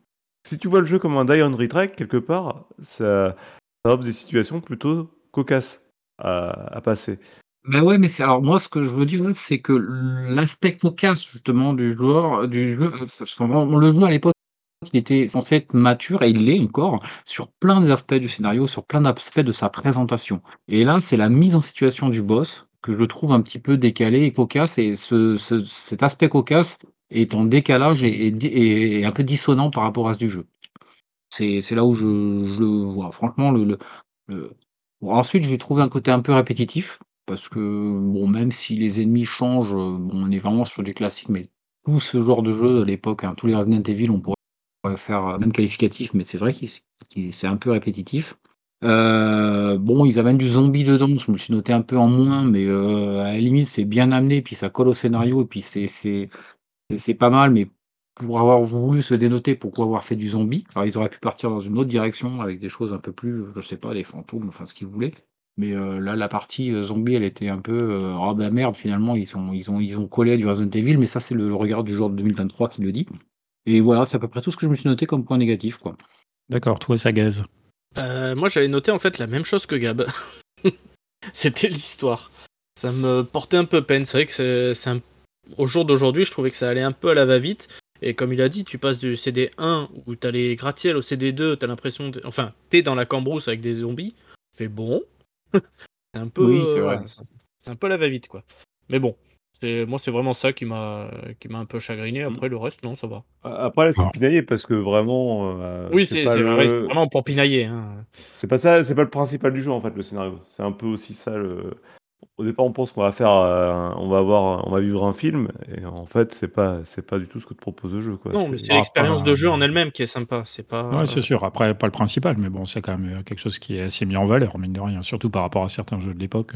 si tu vois le jeu comme un die on retry quelque part, ça, ça offre des situations plutôt cocasses à, à passer. bah, ouais, mais c'est alors moi, ce que je veux dire là, c'est que l'aspect cocasse justement du joueur du jeu, heu, parce que vraiment le jeu à l'époque, il était censé être mature et il l'est encore sur plein d'aspects du scénario, sur plein d'aspects de sa présentation. Et là, c'est la mise en situation du boss que je trouve un petit peu décalé et cocasse et ce ce cet aspect cocasse est en décalage et et di et un peu dissonant par rapport à ce du jeu. C'est c'est là où je je le vois. Franchement, le le le bon, ensuite, je vais trouver un côté un peu répétitif parce que, bon, même si les ennemis changent, heu, bon, on est vraiment sur du classique, mais tout ce genre de jeu à l'époque, hein, tous les Resident Evil, on pourrait faire, heu, même qualificatif, mais c'est vrai qu'il s qu'il c'est un peu répétitif. Heu, bon, ils amènent du zombie dedans, je me suis noté un peu en moins, mais heu, à la limite, c'est bien amené, puis ça colle au scénario et puis c'est c'est c'est c'est pas mal, mais pour avoir voulu se dénoter, pourquoi avoir fait du zombie? Alors ils auraient pu partir dans une autre direction avec des choses un peu plus, je sais pas, des fantômes, enfin ce qu'ils voulaient. Mais heu, là, la partie, heu, zombie, elle était un peu, heu: «Ah bah merde, finalement, ils ont ils ont ils ont collé à du Resident Evil», mais ça, c'est le regard du joueur de deux mille vingt-trois qui le dit. Et voilà, c'est à peu près tout ce que je me suis noté comme point négatif, quoi. D'accord, toi, ça gaze. Euh, moi, j'avais noté en fait la même chose que Gab. C'était l'histoire. Ça me portait un peu peine. C'est vrai que c'est, c'est un... au jour d'aujourd'hui, je trouvais que ça allait un peu à la va-vite. Et comme il a dit, tu passes du C D un où t'as les gratte-ciel au C D deux, t'as l'impression, de... enfin, t'es dans la cambrousse avec des zombies. Fais bon. C'est un peu, Oui, c'est euh, vrai. voilà, c'est c'est un peu à la va-vite quoi. Mais bon, c'est moi c'est vraiment ça qui m'a qui m'a un peu chagriné. Après le reste, non, ça va. A- Après, là, c'est Ah. pinaillé parce que vraiment, euh, Oui, c'est c'est pas c'est vrai, c'est le, vraiment pour pinailler. Hein. c'est pas ça, c'est pas le principal du jeu en fait, le scénario. C'est un peu aussi ça. Le... Au départ, on pense qu'on va faire, euh, on va avoir, on va vivre un film, et en fait, c'est pas, c'est pas du tout ce que te propose le jeu, quoi. Non, mais C'est c'est Ah, l'expérience de pas... jeu en elle-même qui est sympa. C'est Ouais, pas. c'est sûr. Après, pas le principal, mais bon, c'est quand même euh, quelque chose qui est assez mis en valeur, mine de rien, surtout par rapport à certains jeux de l'époque. euh.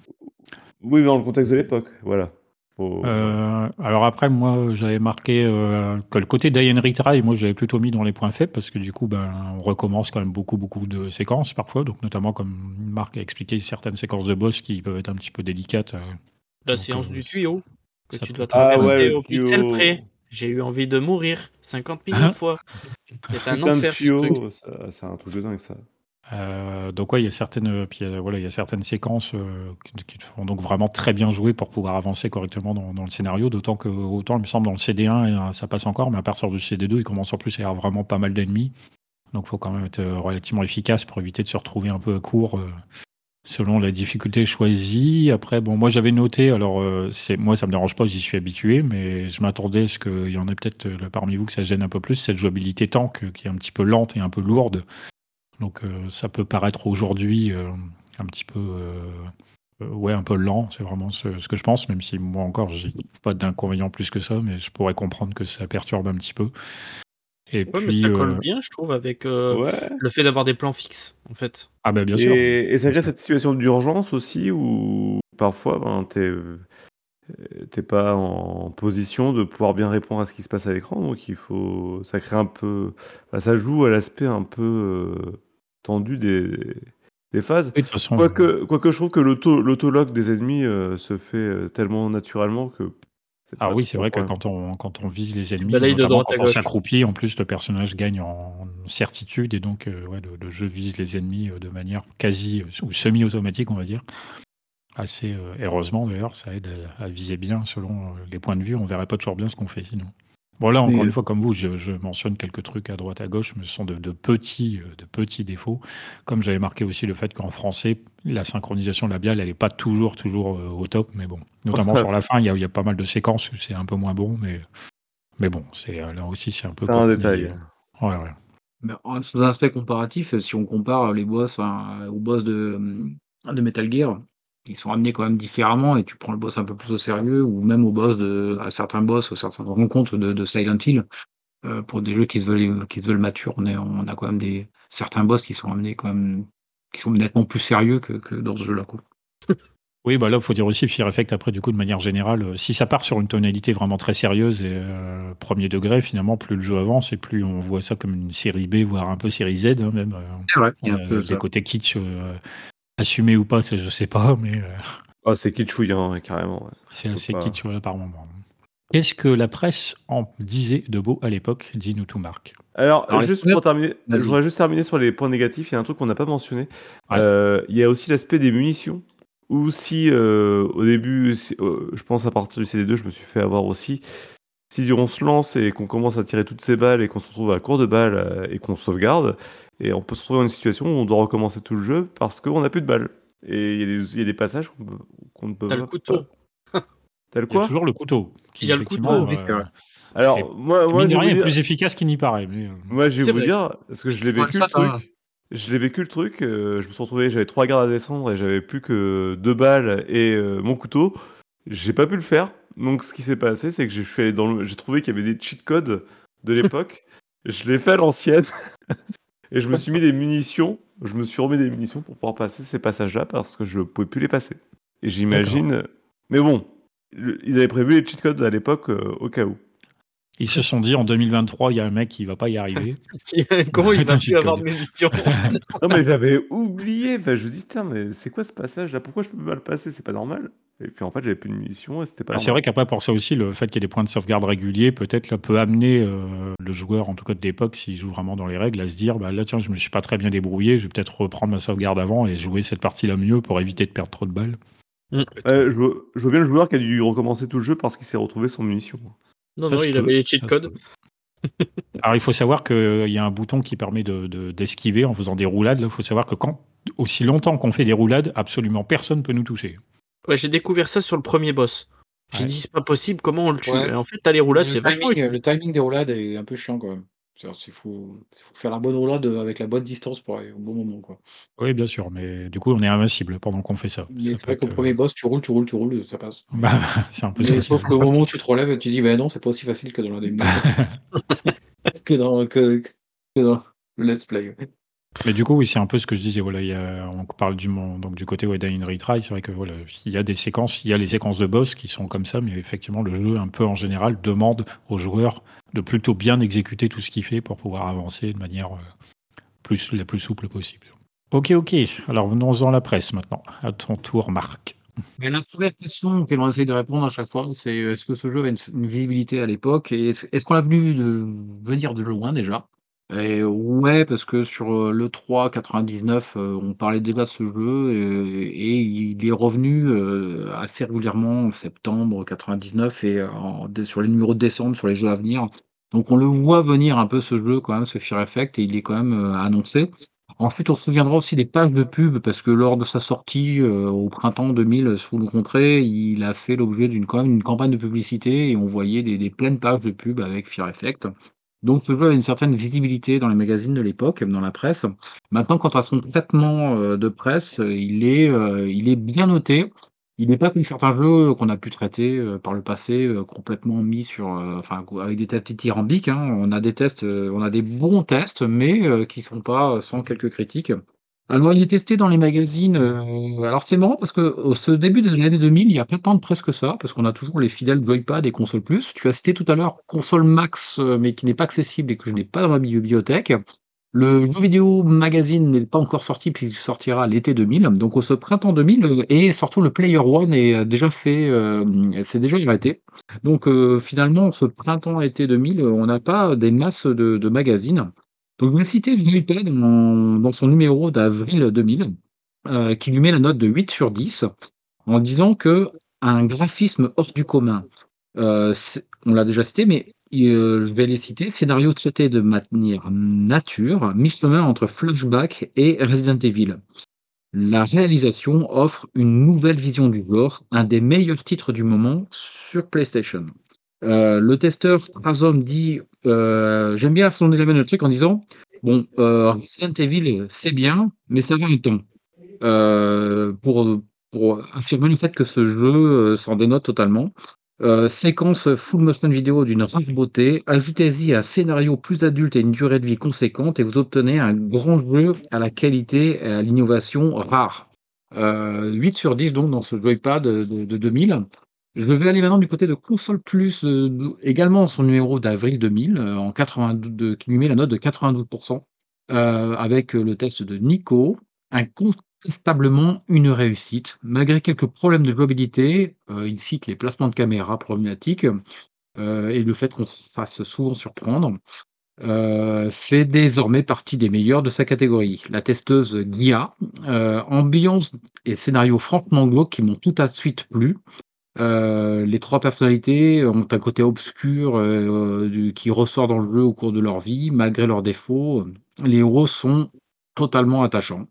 oui, mais dans le contexte de l'époque, voilà. Faut, voilà. Euh, alors après, moi, j'avais marqué euh, que le côté die and retry, moi, j'avais plutôt mis dans les points faibles parce que du coup, ben, on recommence quand même beaucoup, beaucoup de séquences parfois. Donc, notamment, comme Marc a expliqué, certaines séquences de boss qui peuvent être un petit peu délicates. euh, La donc, euh, séance du ça, tuyau que ça tu peut dois être Ah ouais, traverser le au pixel tuyau, près. J'ai eu envie de mourir cinquante millions de Hein. fois. C'est un putain de enfer ce truc. tuyau, ça- c'est un truc de dingue ça. Euh, donc ouais, il y a certaines, puis, euh, voilà, il y a certaines séquences euh, qui, qui font donc vraiment très bien jouer pour pouvoir avancer correctement dans, dans le scénario. D'autant que autant il me semble dans le C D un euh, ça passe encore, mais à partir du C D deux, il commence en plus à y avoir vraiment pas mal d'ennemis. Donc il faut quand même être euh, relativement efficace pour éviter de se retrouver un peu à court euh, selon la difficulté choisie. Après, bon, moi j'avais noté, alors euh, c'est moi ça me dérange pas, j'y suis habitué, mais je m'attendais à ce qu'il y en ait peut-être euh, parmi vous que ça gêne un peu plus, cette jouabilité tank euh, qui est un petit peu lente et un peu lourde. Donc euh, ça peut paraître aujourd'hui euh, un petit peu, euh, euh, ouais, un peu lent, c'est vraiment ce, ce que je pense, même si moi encore, j'ai pas d'inconvénient plus que ça, mais je pourrais comprendre que ça perturbe un petit peu. Et Ouais, mais puis, ça colle euh, bien, je trouve, avec euh, Ouais. le fait d'avoir des plans fixes, en fait. ah ben bien sûr, Et, et ça bien crée sûr. cette situation d'urgence aussi où parfois ben, t'es euh, t'es pas en position de pouvoir bien répondre à ce qui se passe à l'écran, donc il faut, ça crée un peu, enfin, ça joue à l'aspect un peu euh, tendu des, des phases. Oui, de toute façon, euh, Quoique, quoique je trouve que l'auto, l'autologue des ennemis euh, se fait euh, tellement naturellement que c'est ah pas oui, trop c'est un vrai que problème. quand on, quand on vise les Tu ennemis, balayes de notamment droite à quand on gauche. s'accroupit, en plus le personnage gagne en certitude et donc euh, ouais, le, le jeu vise les ennemis euh, de manière quasi euh, ou semi-automatique, on va dire. Assez euh, heureusement d'ailleurs, ça aide à, à viser bien selon euh, les points de vue. On verrait pas toujours bien ce qu'on fait sinon. Bon là, Mais encore une heu, fois, comme vous, je, je mentionne quelques trucs à droite à gauche, mais ce sont de, de petits, euh, de petits défauts. Comme j'avais marqué aussi le fait qu'en français, la synchronisation labiale, elle n'est pas toujours, toujours euh, au top, mais bon. Notamment sur la fin, il y a, il y a pas mal de séquences où c'est un peu moins bon, mais, mais bon, c'est euh, là aussi c'est un peu C'est pour un pinailler. détail. Ouais, ouais. mais en sous un aspect comparatif, heu, si on compare les boss, enfin, aux boss de, mmh, de Metal Gear, ils sont amenés quand même différemment et tu prends le boss un peu plus au sérieux ou même au boss de à certains boss, ou certaines rencontres de de Silent Hill, heu, pour des jeux qui se veulent qui se veulent matures, on est on a quand même des certains boss qui sont amenés quand même qui sont nettement plus sérieux que que dans ce jeu-là, quoi. Oui, bah là, il faut dire aussi Fear Effect, après, du coup, de manière générale, euh, si ça part sur une tonalité vraiment très sérieuse et euh, premier degré, finalement, plus le jeu avance et plus on voit ça comme une série B, voire un peu série Z, hein, même. euh, C'est vrai, il y on a un peu a des ça. côtés kitsch, euh, assumés ou pas, ça, je sais pas, mais euh, Ah, c'est kitschouillant, ouais, carrément. Ouais. c'est Faut assez pas... kitsch ouais, par moment. Qu'est-ce que la presse en disait de beau à l'époque? Dis-nous tout, Marc. Alors, Alors les juste premières pour terminer, je vas-y. voudrais juste terminer sur les points négatifs. Il y a un truc qu'on n'a pas mentionné. Ouais. Euh, il y a aussi l'aspect des munitions. Ou si euh, au début, si- euh, je pense à partir du C D deux, je me suis fait avoir aussi. Si on se lance et qu'on commence à tirer toutes ces balles et qu'on se retrouve à court de balles euh, et qu'on sauvegarde, et on peut se retrouver dans une situation où on doit recommencer tout le jeu parce qu'on n'a plus de balles. Et il y, a des- il y a des passages qu'on peut- qu'on ne T'as le peut pas. couteau. T'as le Il y a quoi? toujours le couteau qui Il y a le effectivement, couteau. Oui, c'est heu, vrai. est Alors, moi moi, mine je de vais vous rien, est dire plus efficace qu'il n'y paraît, mais, heu, moi, je vais C'est vous vrai. dire, parce que je l'ai One vécu shot, le hein. truc. Je l'ai vécu le truc, heu, je me suis retrouvé j'avais trois gardes à descendre et j'avais plus que deux balles et heu, mon couteau. J'ai pas pu le faire. Donc ce qui s'est passé, c'est que je suis allé dans le j'ai trouvé qu'il y avait des cheat codes de l'époque. Je l'ai fait à l'ancienne et je me suis mis des munitions. Je me suis remis des munitions pour pouvoir passer ces passages-là parce que je pouvais plus les passer. Et d'accord. j'imagine mais bon, le ils avaient prévu les cheat codes à l'époque, heu, au cas où. Ils se sont dit en deux mille vingt-trois, il y a un mec qui va pas y arriver. Comment il Mettre va un plus cheat avoir code. de munitions? Non mais j'avais oublié, enfin je me dis: «Putain mais c'est quoi ce passage-là? Pourquoi je peux pas le passer? C'est pas normal». Et puis en fait, j'avais plus de munitions et c'était pas Ah, c'est normal. vrai qu'après pour ça aussi, le fait qu'il y ait des points de sauvegarde réguliers, peut-être là, peut amener, heu, le joueur, en tout cas de l'époque, s'il joue vraiment dans les règles, à se dire: «Bah, là tiens, je me suis pas très bien débrouillé, je vais peut-être reprendre ma sauvegarde avant et jouer cette partie-là mieux pour éviter de perdre trop de balles». Mmh. Peut-être, Ouais, heu, je vois je vois bien le joueur qui a dû recommencer tout le jeu parce qu'il s'est retrouvé sans munitions. Non, ça non, se il peut, avait les cheat ça se codes. peut. Alors il faut savoir qu'il y a un bouton qui permet de de d'esquiver en faisant des roulades. Là, il faut savoir que quand aussi longtemps qu'on fait des roulades, absolument personne peut nous toucher. Ouais, j'ai découvert ça sur le premier boss. J'ai Ouais. dit: «C'est pas possible, comment on le tue?» Ouais. Et en fait, tu as les Mais roulades, le c'est vachement timing, heu, utile. le timing des roulades est un peu chiant quand même. C'est-à-dire qu'il faut il faut faire la bonne roulade, heu, avec la bonne distance pour aller au bon moment, quoi. Oui, bien sûr, mais du coup, on est invincible pendant qu'on fait ça. Mais Ça c'est peut vrai qu'au être, heu, premier boss, tu roules, tu roules, tu roules, heu, ça passe. Mais bah, c'est un peu mais ça, c'est sauf qu'au moment où tu te relèves, tu dis: «Bah non, c'est pas aussi facile que dans la démo, que dans que que dans le let's play». Mais du coup, oui, c'est un peu ce que je disais. Voilà, il y a, on parle du mon- donc du côté ouais, Die and Retry. C'est vrai que voilà, il y a des séquences, il y a les séquences de boss qui sont comme ça, mais effectivement, le jeu, un peu en général, demande aux joueurs de plutôt bien exécuter tout ce qu'il fait pour pouvoir avancer de manière euh, plus la plus souple possible. Ok, ok. Alors venons-en à la presse maintenant. À ton tour, Marc. Mais la première question auquel on essaye de répondre à chaque fois, c'est, heu, est-ce que ce jeu avait une s une visibilité à l'époque et est-ce est-ce qu'on l'a vu de venir de loin déjà? Et ouais, parce que sur, heu, l'E trois quatre-vingt-dix-neuf, heu, on parlait déjà de ce jeu et et il est revenu, heu, assez régulièrement en septembre quatre-vingt-dix-neuf et euh, en dé sur les numéros de décembre, sur les jeux à venir. Donc on le voit venir un peu ce jeu quand même, ce Fear Effect et il est quand même, heu, annoncé. Ensuite, on se souviendra aussi des pages de pub parce que lors de sa sortie, heu, au printemps deux mille, sous le Contrée, il a fait l'objet d'une quand même une campagne de publicité et on voyait des des pleines pages de pub avec Fear Effect. Donc ce jeu a une certaine visibilité dans les magazines de l'époque, même dans la presse. Maintenant, quant à son traitement, heu, de presse, heu, il est, heu, il est bien noté. Il n'est pas comme certains jeux qu'on a pu traiter, heu, par le passé, heu, complètement mis sur, heu, enfin co avec des tests dithyrambiques, hein. On a des tests, heu, on a des bons tests, mais heu, qui sont pas, sans quelques critiques. Alors il est testé dans les magazines, heu, alors c'est marrant parce que, au ce début de l'année deux mille, il y a pas tant de presse que ça, parce qu'on a toujours les fidèles Joypad et Console Plus. Tu as cité tout à l'heure Console Max, heu, mais qui n'est pas accessible et que je n'ai pas dans ma bibliothèque. Le jeu vidéo magazine n'est pas encore sorti puisqu'il sortira l'été deux mille. Donc au ce printemps deux mille, heu et surtout le Player One est, heu, déjà fait, hem, s'est déjà arrêté. Donc heu, finalement, ce printemps-été deux mille, heu, on n'a pas des masses de de magazines. Donc je vais citer Joypad dans dans son numéro d'avril deux mille, heu, qui lui met la note de huit sur dix en disant qu'un graphisme hors du commun. Heu, c'est on l'a déjà cité, mais i heu, je vais les citer. Scénario traité de manière nature, mi-chemin entre Flashback et Resident Evil. La réalisation offre une nouvelle vision du genre, un des meilleurs titres du moment sur PlayStation. Heu, le testeur Razom dit, heu: «J'aime bien la façon dont il amène le truc en disant: "Bon, heu, Resident Evil, c'est bien, mais ça va un temps"». Heu, pour, pour affirmer le fait que ce jeu, heu, s'en dénote totalement. Heu, séquence full motion vidéo d'une rare beauté, ajoutez-y un scénario plus adulte et une durée de vie conséquente et vous obtenez un grand jeu à la qualité et à l'innovation rare. Heu, huit sur dix donc dans ce Joypad, heu, de de deux mille. Je vais aller maintenant du côté de Console Plus, heu, d également son numéro d'avril deux mille, heu, en quatre-vingt-douze de qui lui met la note de quatre-vingt-douze heu, avec, heu, le test de Nico. Incontestablement une réussite. Malgré quelques problèmes de jouabilité, heu, il cite les placements de caméra problématiques, heu, et le fait qu'on se fasse souvent surprendre, heu, fait désormais partie des meilleurs de sa catégorie. La testeuse Guia, heu, ambiance et scénario franchement glauque qui m'ont tout à suite plu. Heu, les trois personnalités ont un côté obscur, heu, du qui ressort dans le jeu au cours de leur vie, malgré leurs défauts, les héros sont totalement attachants.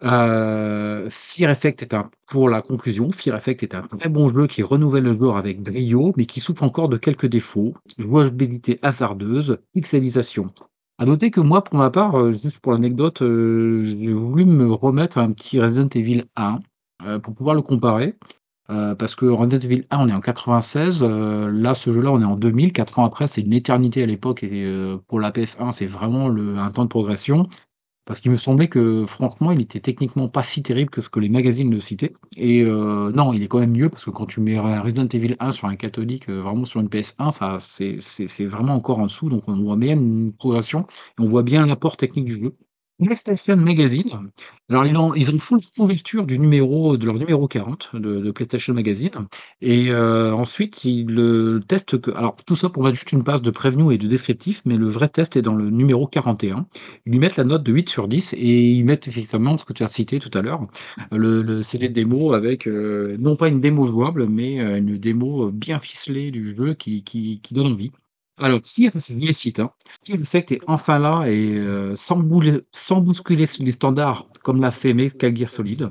Heu, Fear Effect est un pour la conclusion, Fear Effect est un très bon jeu qui renouvelle le genre avec brio, mais qui souffre encore de quelques défauts: jouabilité hasardeuse, pixelisation. À noter que moi, pour ma part, heu, juste pour l'anecdote, heu, j'ai voulu me remettre un petit Resident Evil un, heu, pour pouvoir le comparer, heu, parce que Resident Evil un, on est en quatre-vingt-seize, heu, là, ce jeu-là, on est en deux mille, quatre ans après, c'est une éternité à l'époque et heu, pour la P S un, c'est vraiment le un temps de progression. Parce qu'il me semblait que franchement, il était techniquement pas si terrible que ce que les magazines le citaient et heu, non, il est quand même mieux parce que quand tu mets un Resident Evil un sur un cathodique, heu, vraiment sur une P S un, ça c'est c'est c'est vraiment encore en dessous, donc on voit bien une progression et on voit bien l'apport technique du jeu. PlayStation Magazine, alors ils ont ils ont font la couverture du numéro de leur numéro quarante de de PlayStation Magazine et heu, ensuite ils le testent que alors tout ça pour mettre juste une page de preview et de descriptif, mais le vrai test est dans le numéro quarante et un. Ils lui mettent la note de huit sur dix et ils mettent effectivement ce que tu as cité tout à l'heure, le le C D de démo avec, heu, non pas une démo jouable, mais, heu, une démo, heu, bien ficelée du jeu qui qui qui donne envie. Alors Fear, c'est les sites, hein. Fear Effect est enfin là et heu, sans boule sans bousculer les standards comme l'a fait Metal Gear Solid,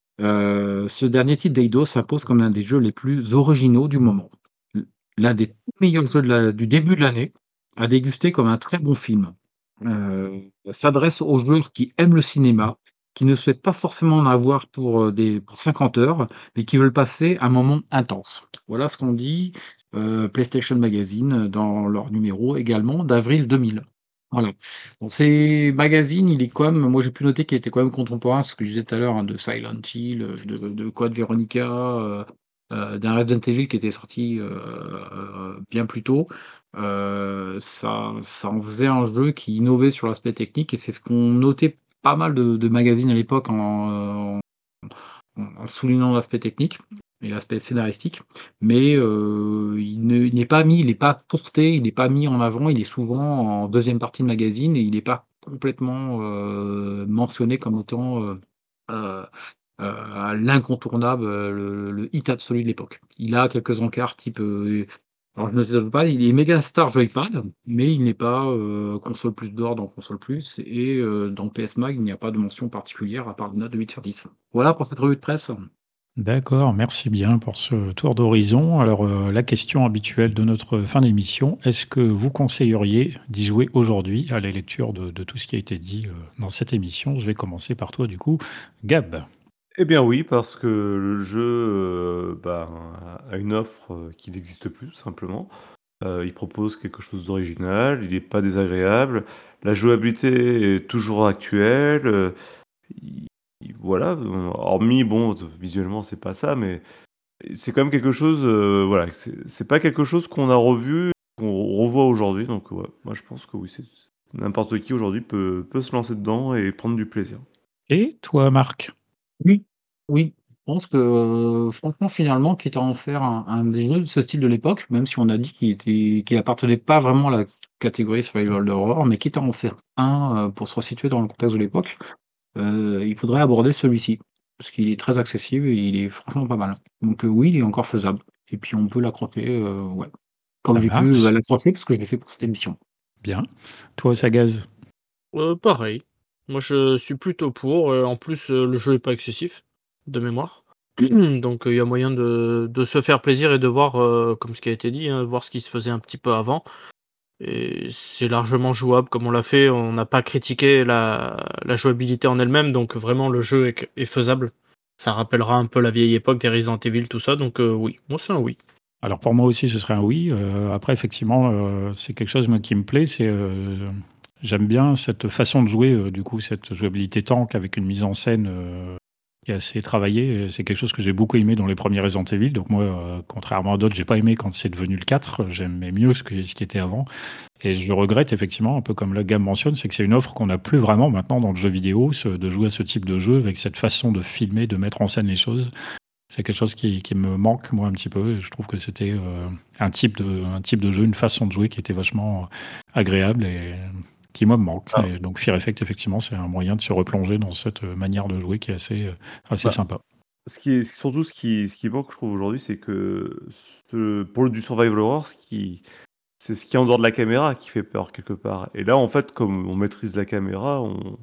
heu, ce dernier titre d'Eidos s'impose comme l'un des jeux les plus originaux du moment. L L'un des tout meilleurs jeux de la du début de l'année, à déguster comme un très bon film. Heu, S'adresse aux joueurs qui aiment le cinéma, qui ne souhaitent pas forcément en avoir pour, heu, des pour cinquante heures, mais qui veulent passer un moment intense. Voilà ce qu'ont dit, heu, PlayStation Magazine, dans leur numéro également d'avril deux mille. Voilà. Bon, ces magazines, il est quand même moi j'ai pu noter qu'il était quand même contemporain, ce que je disais tout à l'heure, hein, de Silent Hill, heu, de de Code Veronica, heu heu, d'un Resident Evil qui était sorti, heu heu, bien plus tôt. Heu, ça ça en faisait un jeu qui innovait sur l'aspect technique et c'est ce qu'ont noté pas mal de de magazines à l'époque en, heu, en en soulignant l'aspect technique et l'aspect scénaristique. Mais, heu, il ne il n'est pas mis il n'est pas porté, il n'est pas mis en avant, il est souvent en deuxième partie de magazine et il n'est pas complètement, heu, mentionné comme étant, heu heu heu, l'incontournable, heu, le le hit absolu de l'époque. Il a quelques encarts type, heu alors je ne sais pas, il est Megastar Joypad, mais il n'est pas, heu, console plus d'or dans console plus et heu, dans P S Mag, il n'y a pas de mention particulière à part une note de huit sur dix. Voilà pour cette revue de presse. D'accord, merci bien pour ce tour d'horizon. Alors, heu, la question habituelle de notre fin d'émission, est-ce que vous conseilleriez d'y jouer aujourd'hui à la lecture de de tout ce qui a été dit, heu, dans cette émission? Je vais commencer par toi du coup, Gab. Eh bien oui, parce que le jeu, heu, ben, a une offre, heu, qui n'existe plus tout simplement. Heu, il propose quelque chose d'original, il est pas désagréable, la jouabilité est toujours actuelle, heu, i i voilà, heu, hormis bon, t visuellement c'est pas ça, mais c'est quand même quelque chose, heu, voilà, c'est c'est pas quelque chose qu'on a revu, qu'on revoit aujourd'hui donc ouais, moi je pense que oui, c'est n'importe qui aujourd'hui peut peut se lancer dedans et prendre du plaisir. Et toi, Marc? Oui, oui, je pense que, heu, franchement, finalement, quitte à en faire un un des jeux de ce style de l'époque, même si on a dit qu'il était qu'il appartenait pas vraiment à la catégorie survival horror, mais quitte à en faire un, heu, pour se resituer dans le contexte de l'époque, heu, il faudrait aborder celui-ci. Parce qu'il est très accessible et il est franchement pas mal. Donc, heu, oui, il est encore faisable et puis on peut l'accrocher, heu, ouais, comme Ça j'ai pu, heu, marche, l'accrocher parce que je l'ai fait pour cette émission. bien. Toi, Sagaz? Heu, pareil. Moi, je suis plutôt pour, heu, en plus, heu, le jeu est pas excessif, de mémoire. Donc, heu, il y a moyen de de se faire plaisir et de voir, heu, comme ce qui a été dit, hein, voir ce qui se faisait un petit peu avant et c'est largement jouable comme on l'a fait. On n'a pas critiqué la la jouabilité en elle-même, donc vraiment le jeu est q est faisable. Ça rappellera un peu la vieille époque des Resident Evil, tout ça, donc, heu, oui. Moi, c'est un oui. Alors pour moi aussi, ce serait un oui. Heu, après effectivement, heu, c'est quelque chose moi qui me plaît, c'est, heu, j'aime bien cette façon de jouer, heu, du coup, cette jouabilité tank avec une mise en scène, heu, qui est assez travaillée et c'est quelque chose que j'ai beaucoup aimé dans les premiers Resident Evil. Donc moi, heu, contrairement à d'autres, j'ai pas aimé quand c'est devenu le quatre, j'aimais mieux ce que ce qui était avant et je le regrette effectivement, un peu comme la gamme mentionne, c'est que c'est une offre qu'on n'a plus vraiment maintenant dans le jeu vidéo, ce de jouer à ce type de jeu avec cette façon de filmer, de mettre en scène les choses. C'est quelque chose qui qui me manque moi un petit peu et je trouve que c'était, heu, un type de un type de jeu, une façon de jouer qui était vachement agréable et qui moi me manque Ah, et donc Fear Effect effectivement, c'est un moyen de se replonger dans cette, heu, manière de jouer qui est assez, heu, assez bah, sympa. ce qui est surtout ce qui ce qui manque je trouve aujourd'hui, c'est que ce pour le du survival horror, ce qui c'est ce qui est en dehors de la caméra qui fait peur quelque part et là, en fait, comme on maîtrise la caméra, on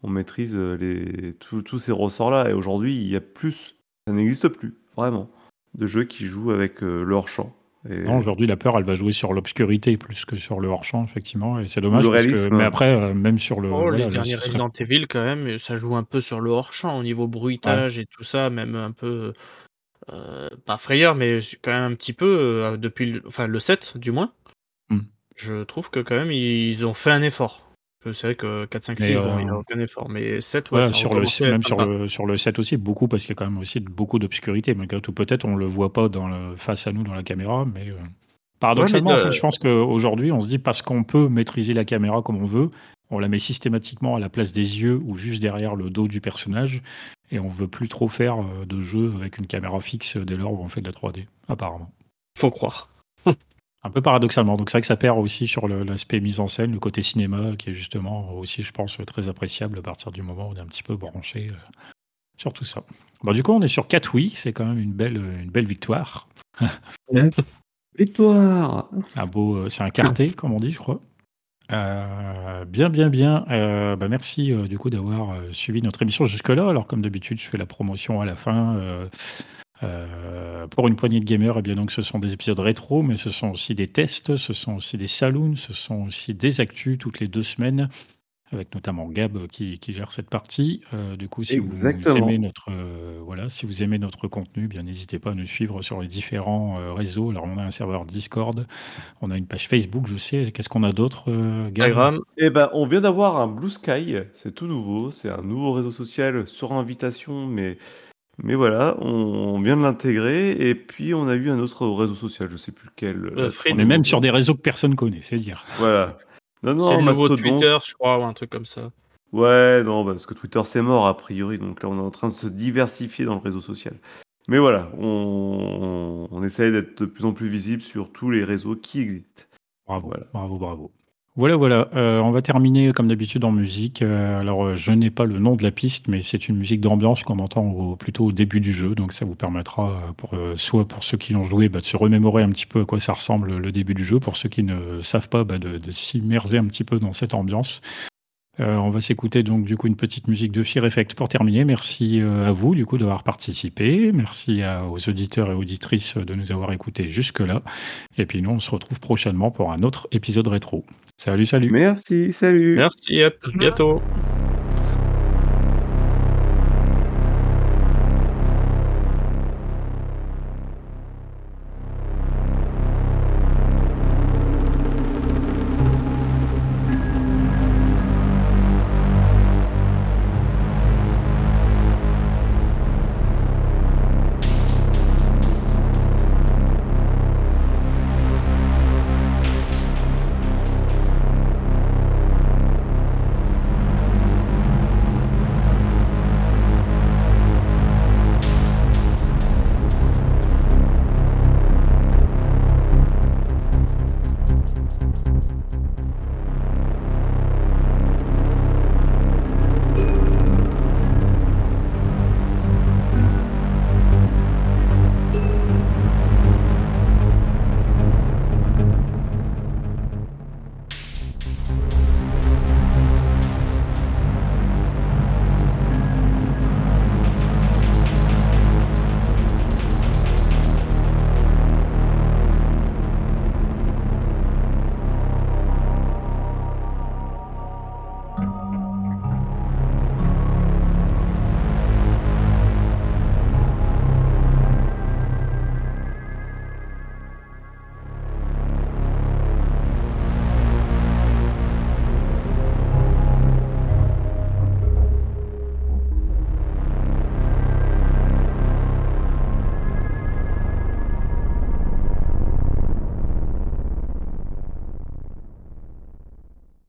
on maîtrise les, tous tous ces ressorts-là. Et aujourd'hui, il y a plus, ça n'existe plus, vraiment, de jeux qui jouent avec euh, le hors-champ. Et Non, aujourd'hui, la peur, elle va jouer sur l'obscurité plus que sur le hors-champ, effectivement. Et c'est ou dommage le parce que, mais réalisme. après, euh, même sur le, Oh, les voilà, le, derniers ce serait- Resident Evil, quand même, ça joue un peu sur le hors-champ au niveau bruitage et tout ça, même un peu. euh, pas frayeur, mais quand même un petit peu, euh, depuis le, enfin, le sept, du moins. Hmm. Je trouve que quand même, ils ont fait un effort. C'est vrai que quatre, cinq, Mais, six, euh, bon, il n'y a aucun effort. Mais sept, ouais, voilà, ça a sur le, recommencé à même être sur sympa. le, sur le sept aussi, beaucoup, parce qu'il y a quand même aussi beaucoup d'obscurité. Malgré tout, peut-être on le voit pas dans le, face à nous dans la caméra, mais euh, paradoxalement, Ouais, mais en de- fait, je pense qu'aujourd'hui, on se dit parce qu'on peut maîtriser la caméra comme on veut, on la met systématiquement à la place des yeux ou juste derrière le dos du personnage, et on veut plus trop faire euh, de jeu avec une caméra fixe dès lors où on fait de la trois D, apparemment. Faut croire. Un peu paradoxalement. Donc c'est vrai que ça perd aussi sur le- l'aspect mise en scène, le côté cinéma, qui est justement aussi, je pense, très appréciable à partir du moment où on est un petit peu branché euh, sur tout ça. Bon, du coup, on est sur quatre oui, c'est quand même une belle, une belle victoire. Victoire! Un beau, euh, c'est un quartet, comme on dit, je crois. Euh, bien, bien, bien. Euh, bah, merci euh, du coup d'avoir euh, suivi notre émission jusque-là. Alors, comme d'habitude, je fais la promotion à la fin. Euh, euh, pour une poignée de gamers, eh bien donc ce sont des épisodes rétro, mais ce sont aussi des tests, ce sont aussi des saloons, ce sont aussi des actus toutes les deux semaines, avec notamment Gab euh, qui, qui gère cette partie. Euh, du coup, si vous Exactement. aimez notre euh, voilà, si vous aimez notre contenu, bien n'hésitez pas à nous suivre sur les différents euh, réseaux. Alors, on a un serveur Discord, on a une page Facebook, je sais. Qu'est-ce qu'on a d'autre, euh, Gab? Instagram, Eh ben, on vient d'avoir un Blue Sky, c'est tout nouveau, c'est un nouveau réseau social sur invitation, mais, mais voilà, on, on vient de l'intégrer, et puis on a eu un autre réseau social, je sais plus lequel. Euh, là, Free. On est même sur des réseaux que personne connaît, c'est dire. Voilà. Non, c'est non, le nouveau Mastodon. Twitter, je crois, ou un truc comme ça. Ouais, non, bah, parce que Twitter c'est mort a priori, donc là on est en train de se diversifier dans le réseau social. Mais voilà, on, on, on essaye d'être de plus en plus visible sur tous les réseaux qui existent. Bravo, Voilà. bravo, bravo. Voilà, voilà. Euh, on va terminer comme d'habitude en musique. Euh, alors, euh, je n'ai pas le nom de la piste, mais c'est une musique d'ambiance qu'on entend au- plutôt au début du jeu. Donc, ça vous permettra, euh, pour, euh, soit pour ceux qui l'ont joué, bah, de se remémorer un petit peu à quoi ça ressemble le début du jeu. Pour ceux qui ne savent pas, bah, de, de s'immerger un petit peu dans cette ambiance. Euh, on va s'écouter donc du coup une petite musique de Fear Effect pour terminer. Merci euh, à vous du coup d'avoir participé. Merci à- aux auditeurs et auditrices de nous avoir écoutés jusque-là. Et puis nous, on se retrouve prochainement pour un autre épisode rétro. Salut, salut. Merci, salut. Merci, à t- bientôt.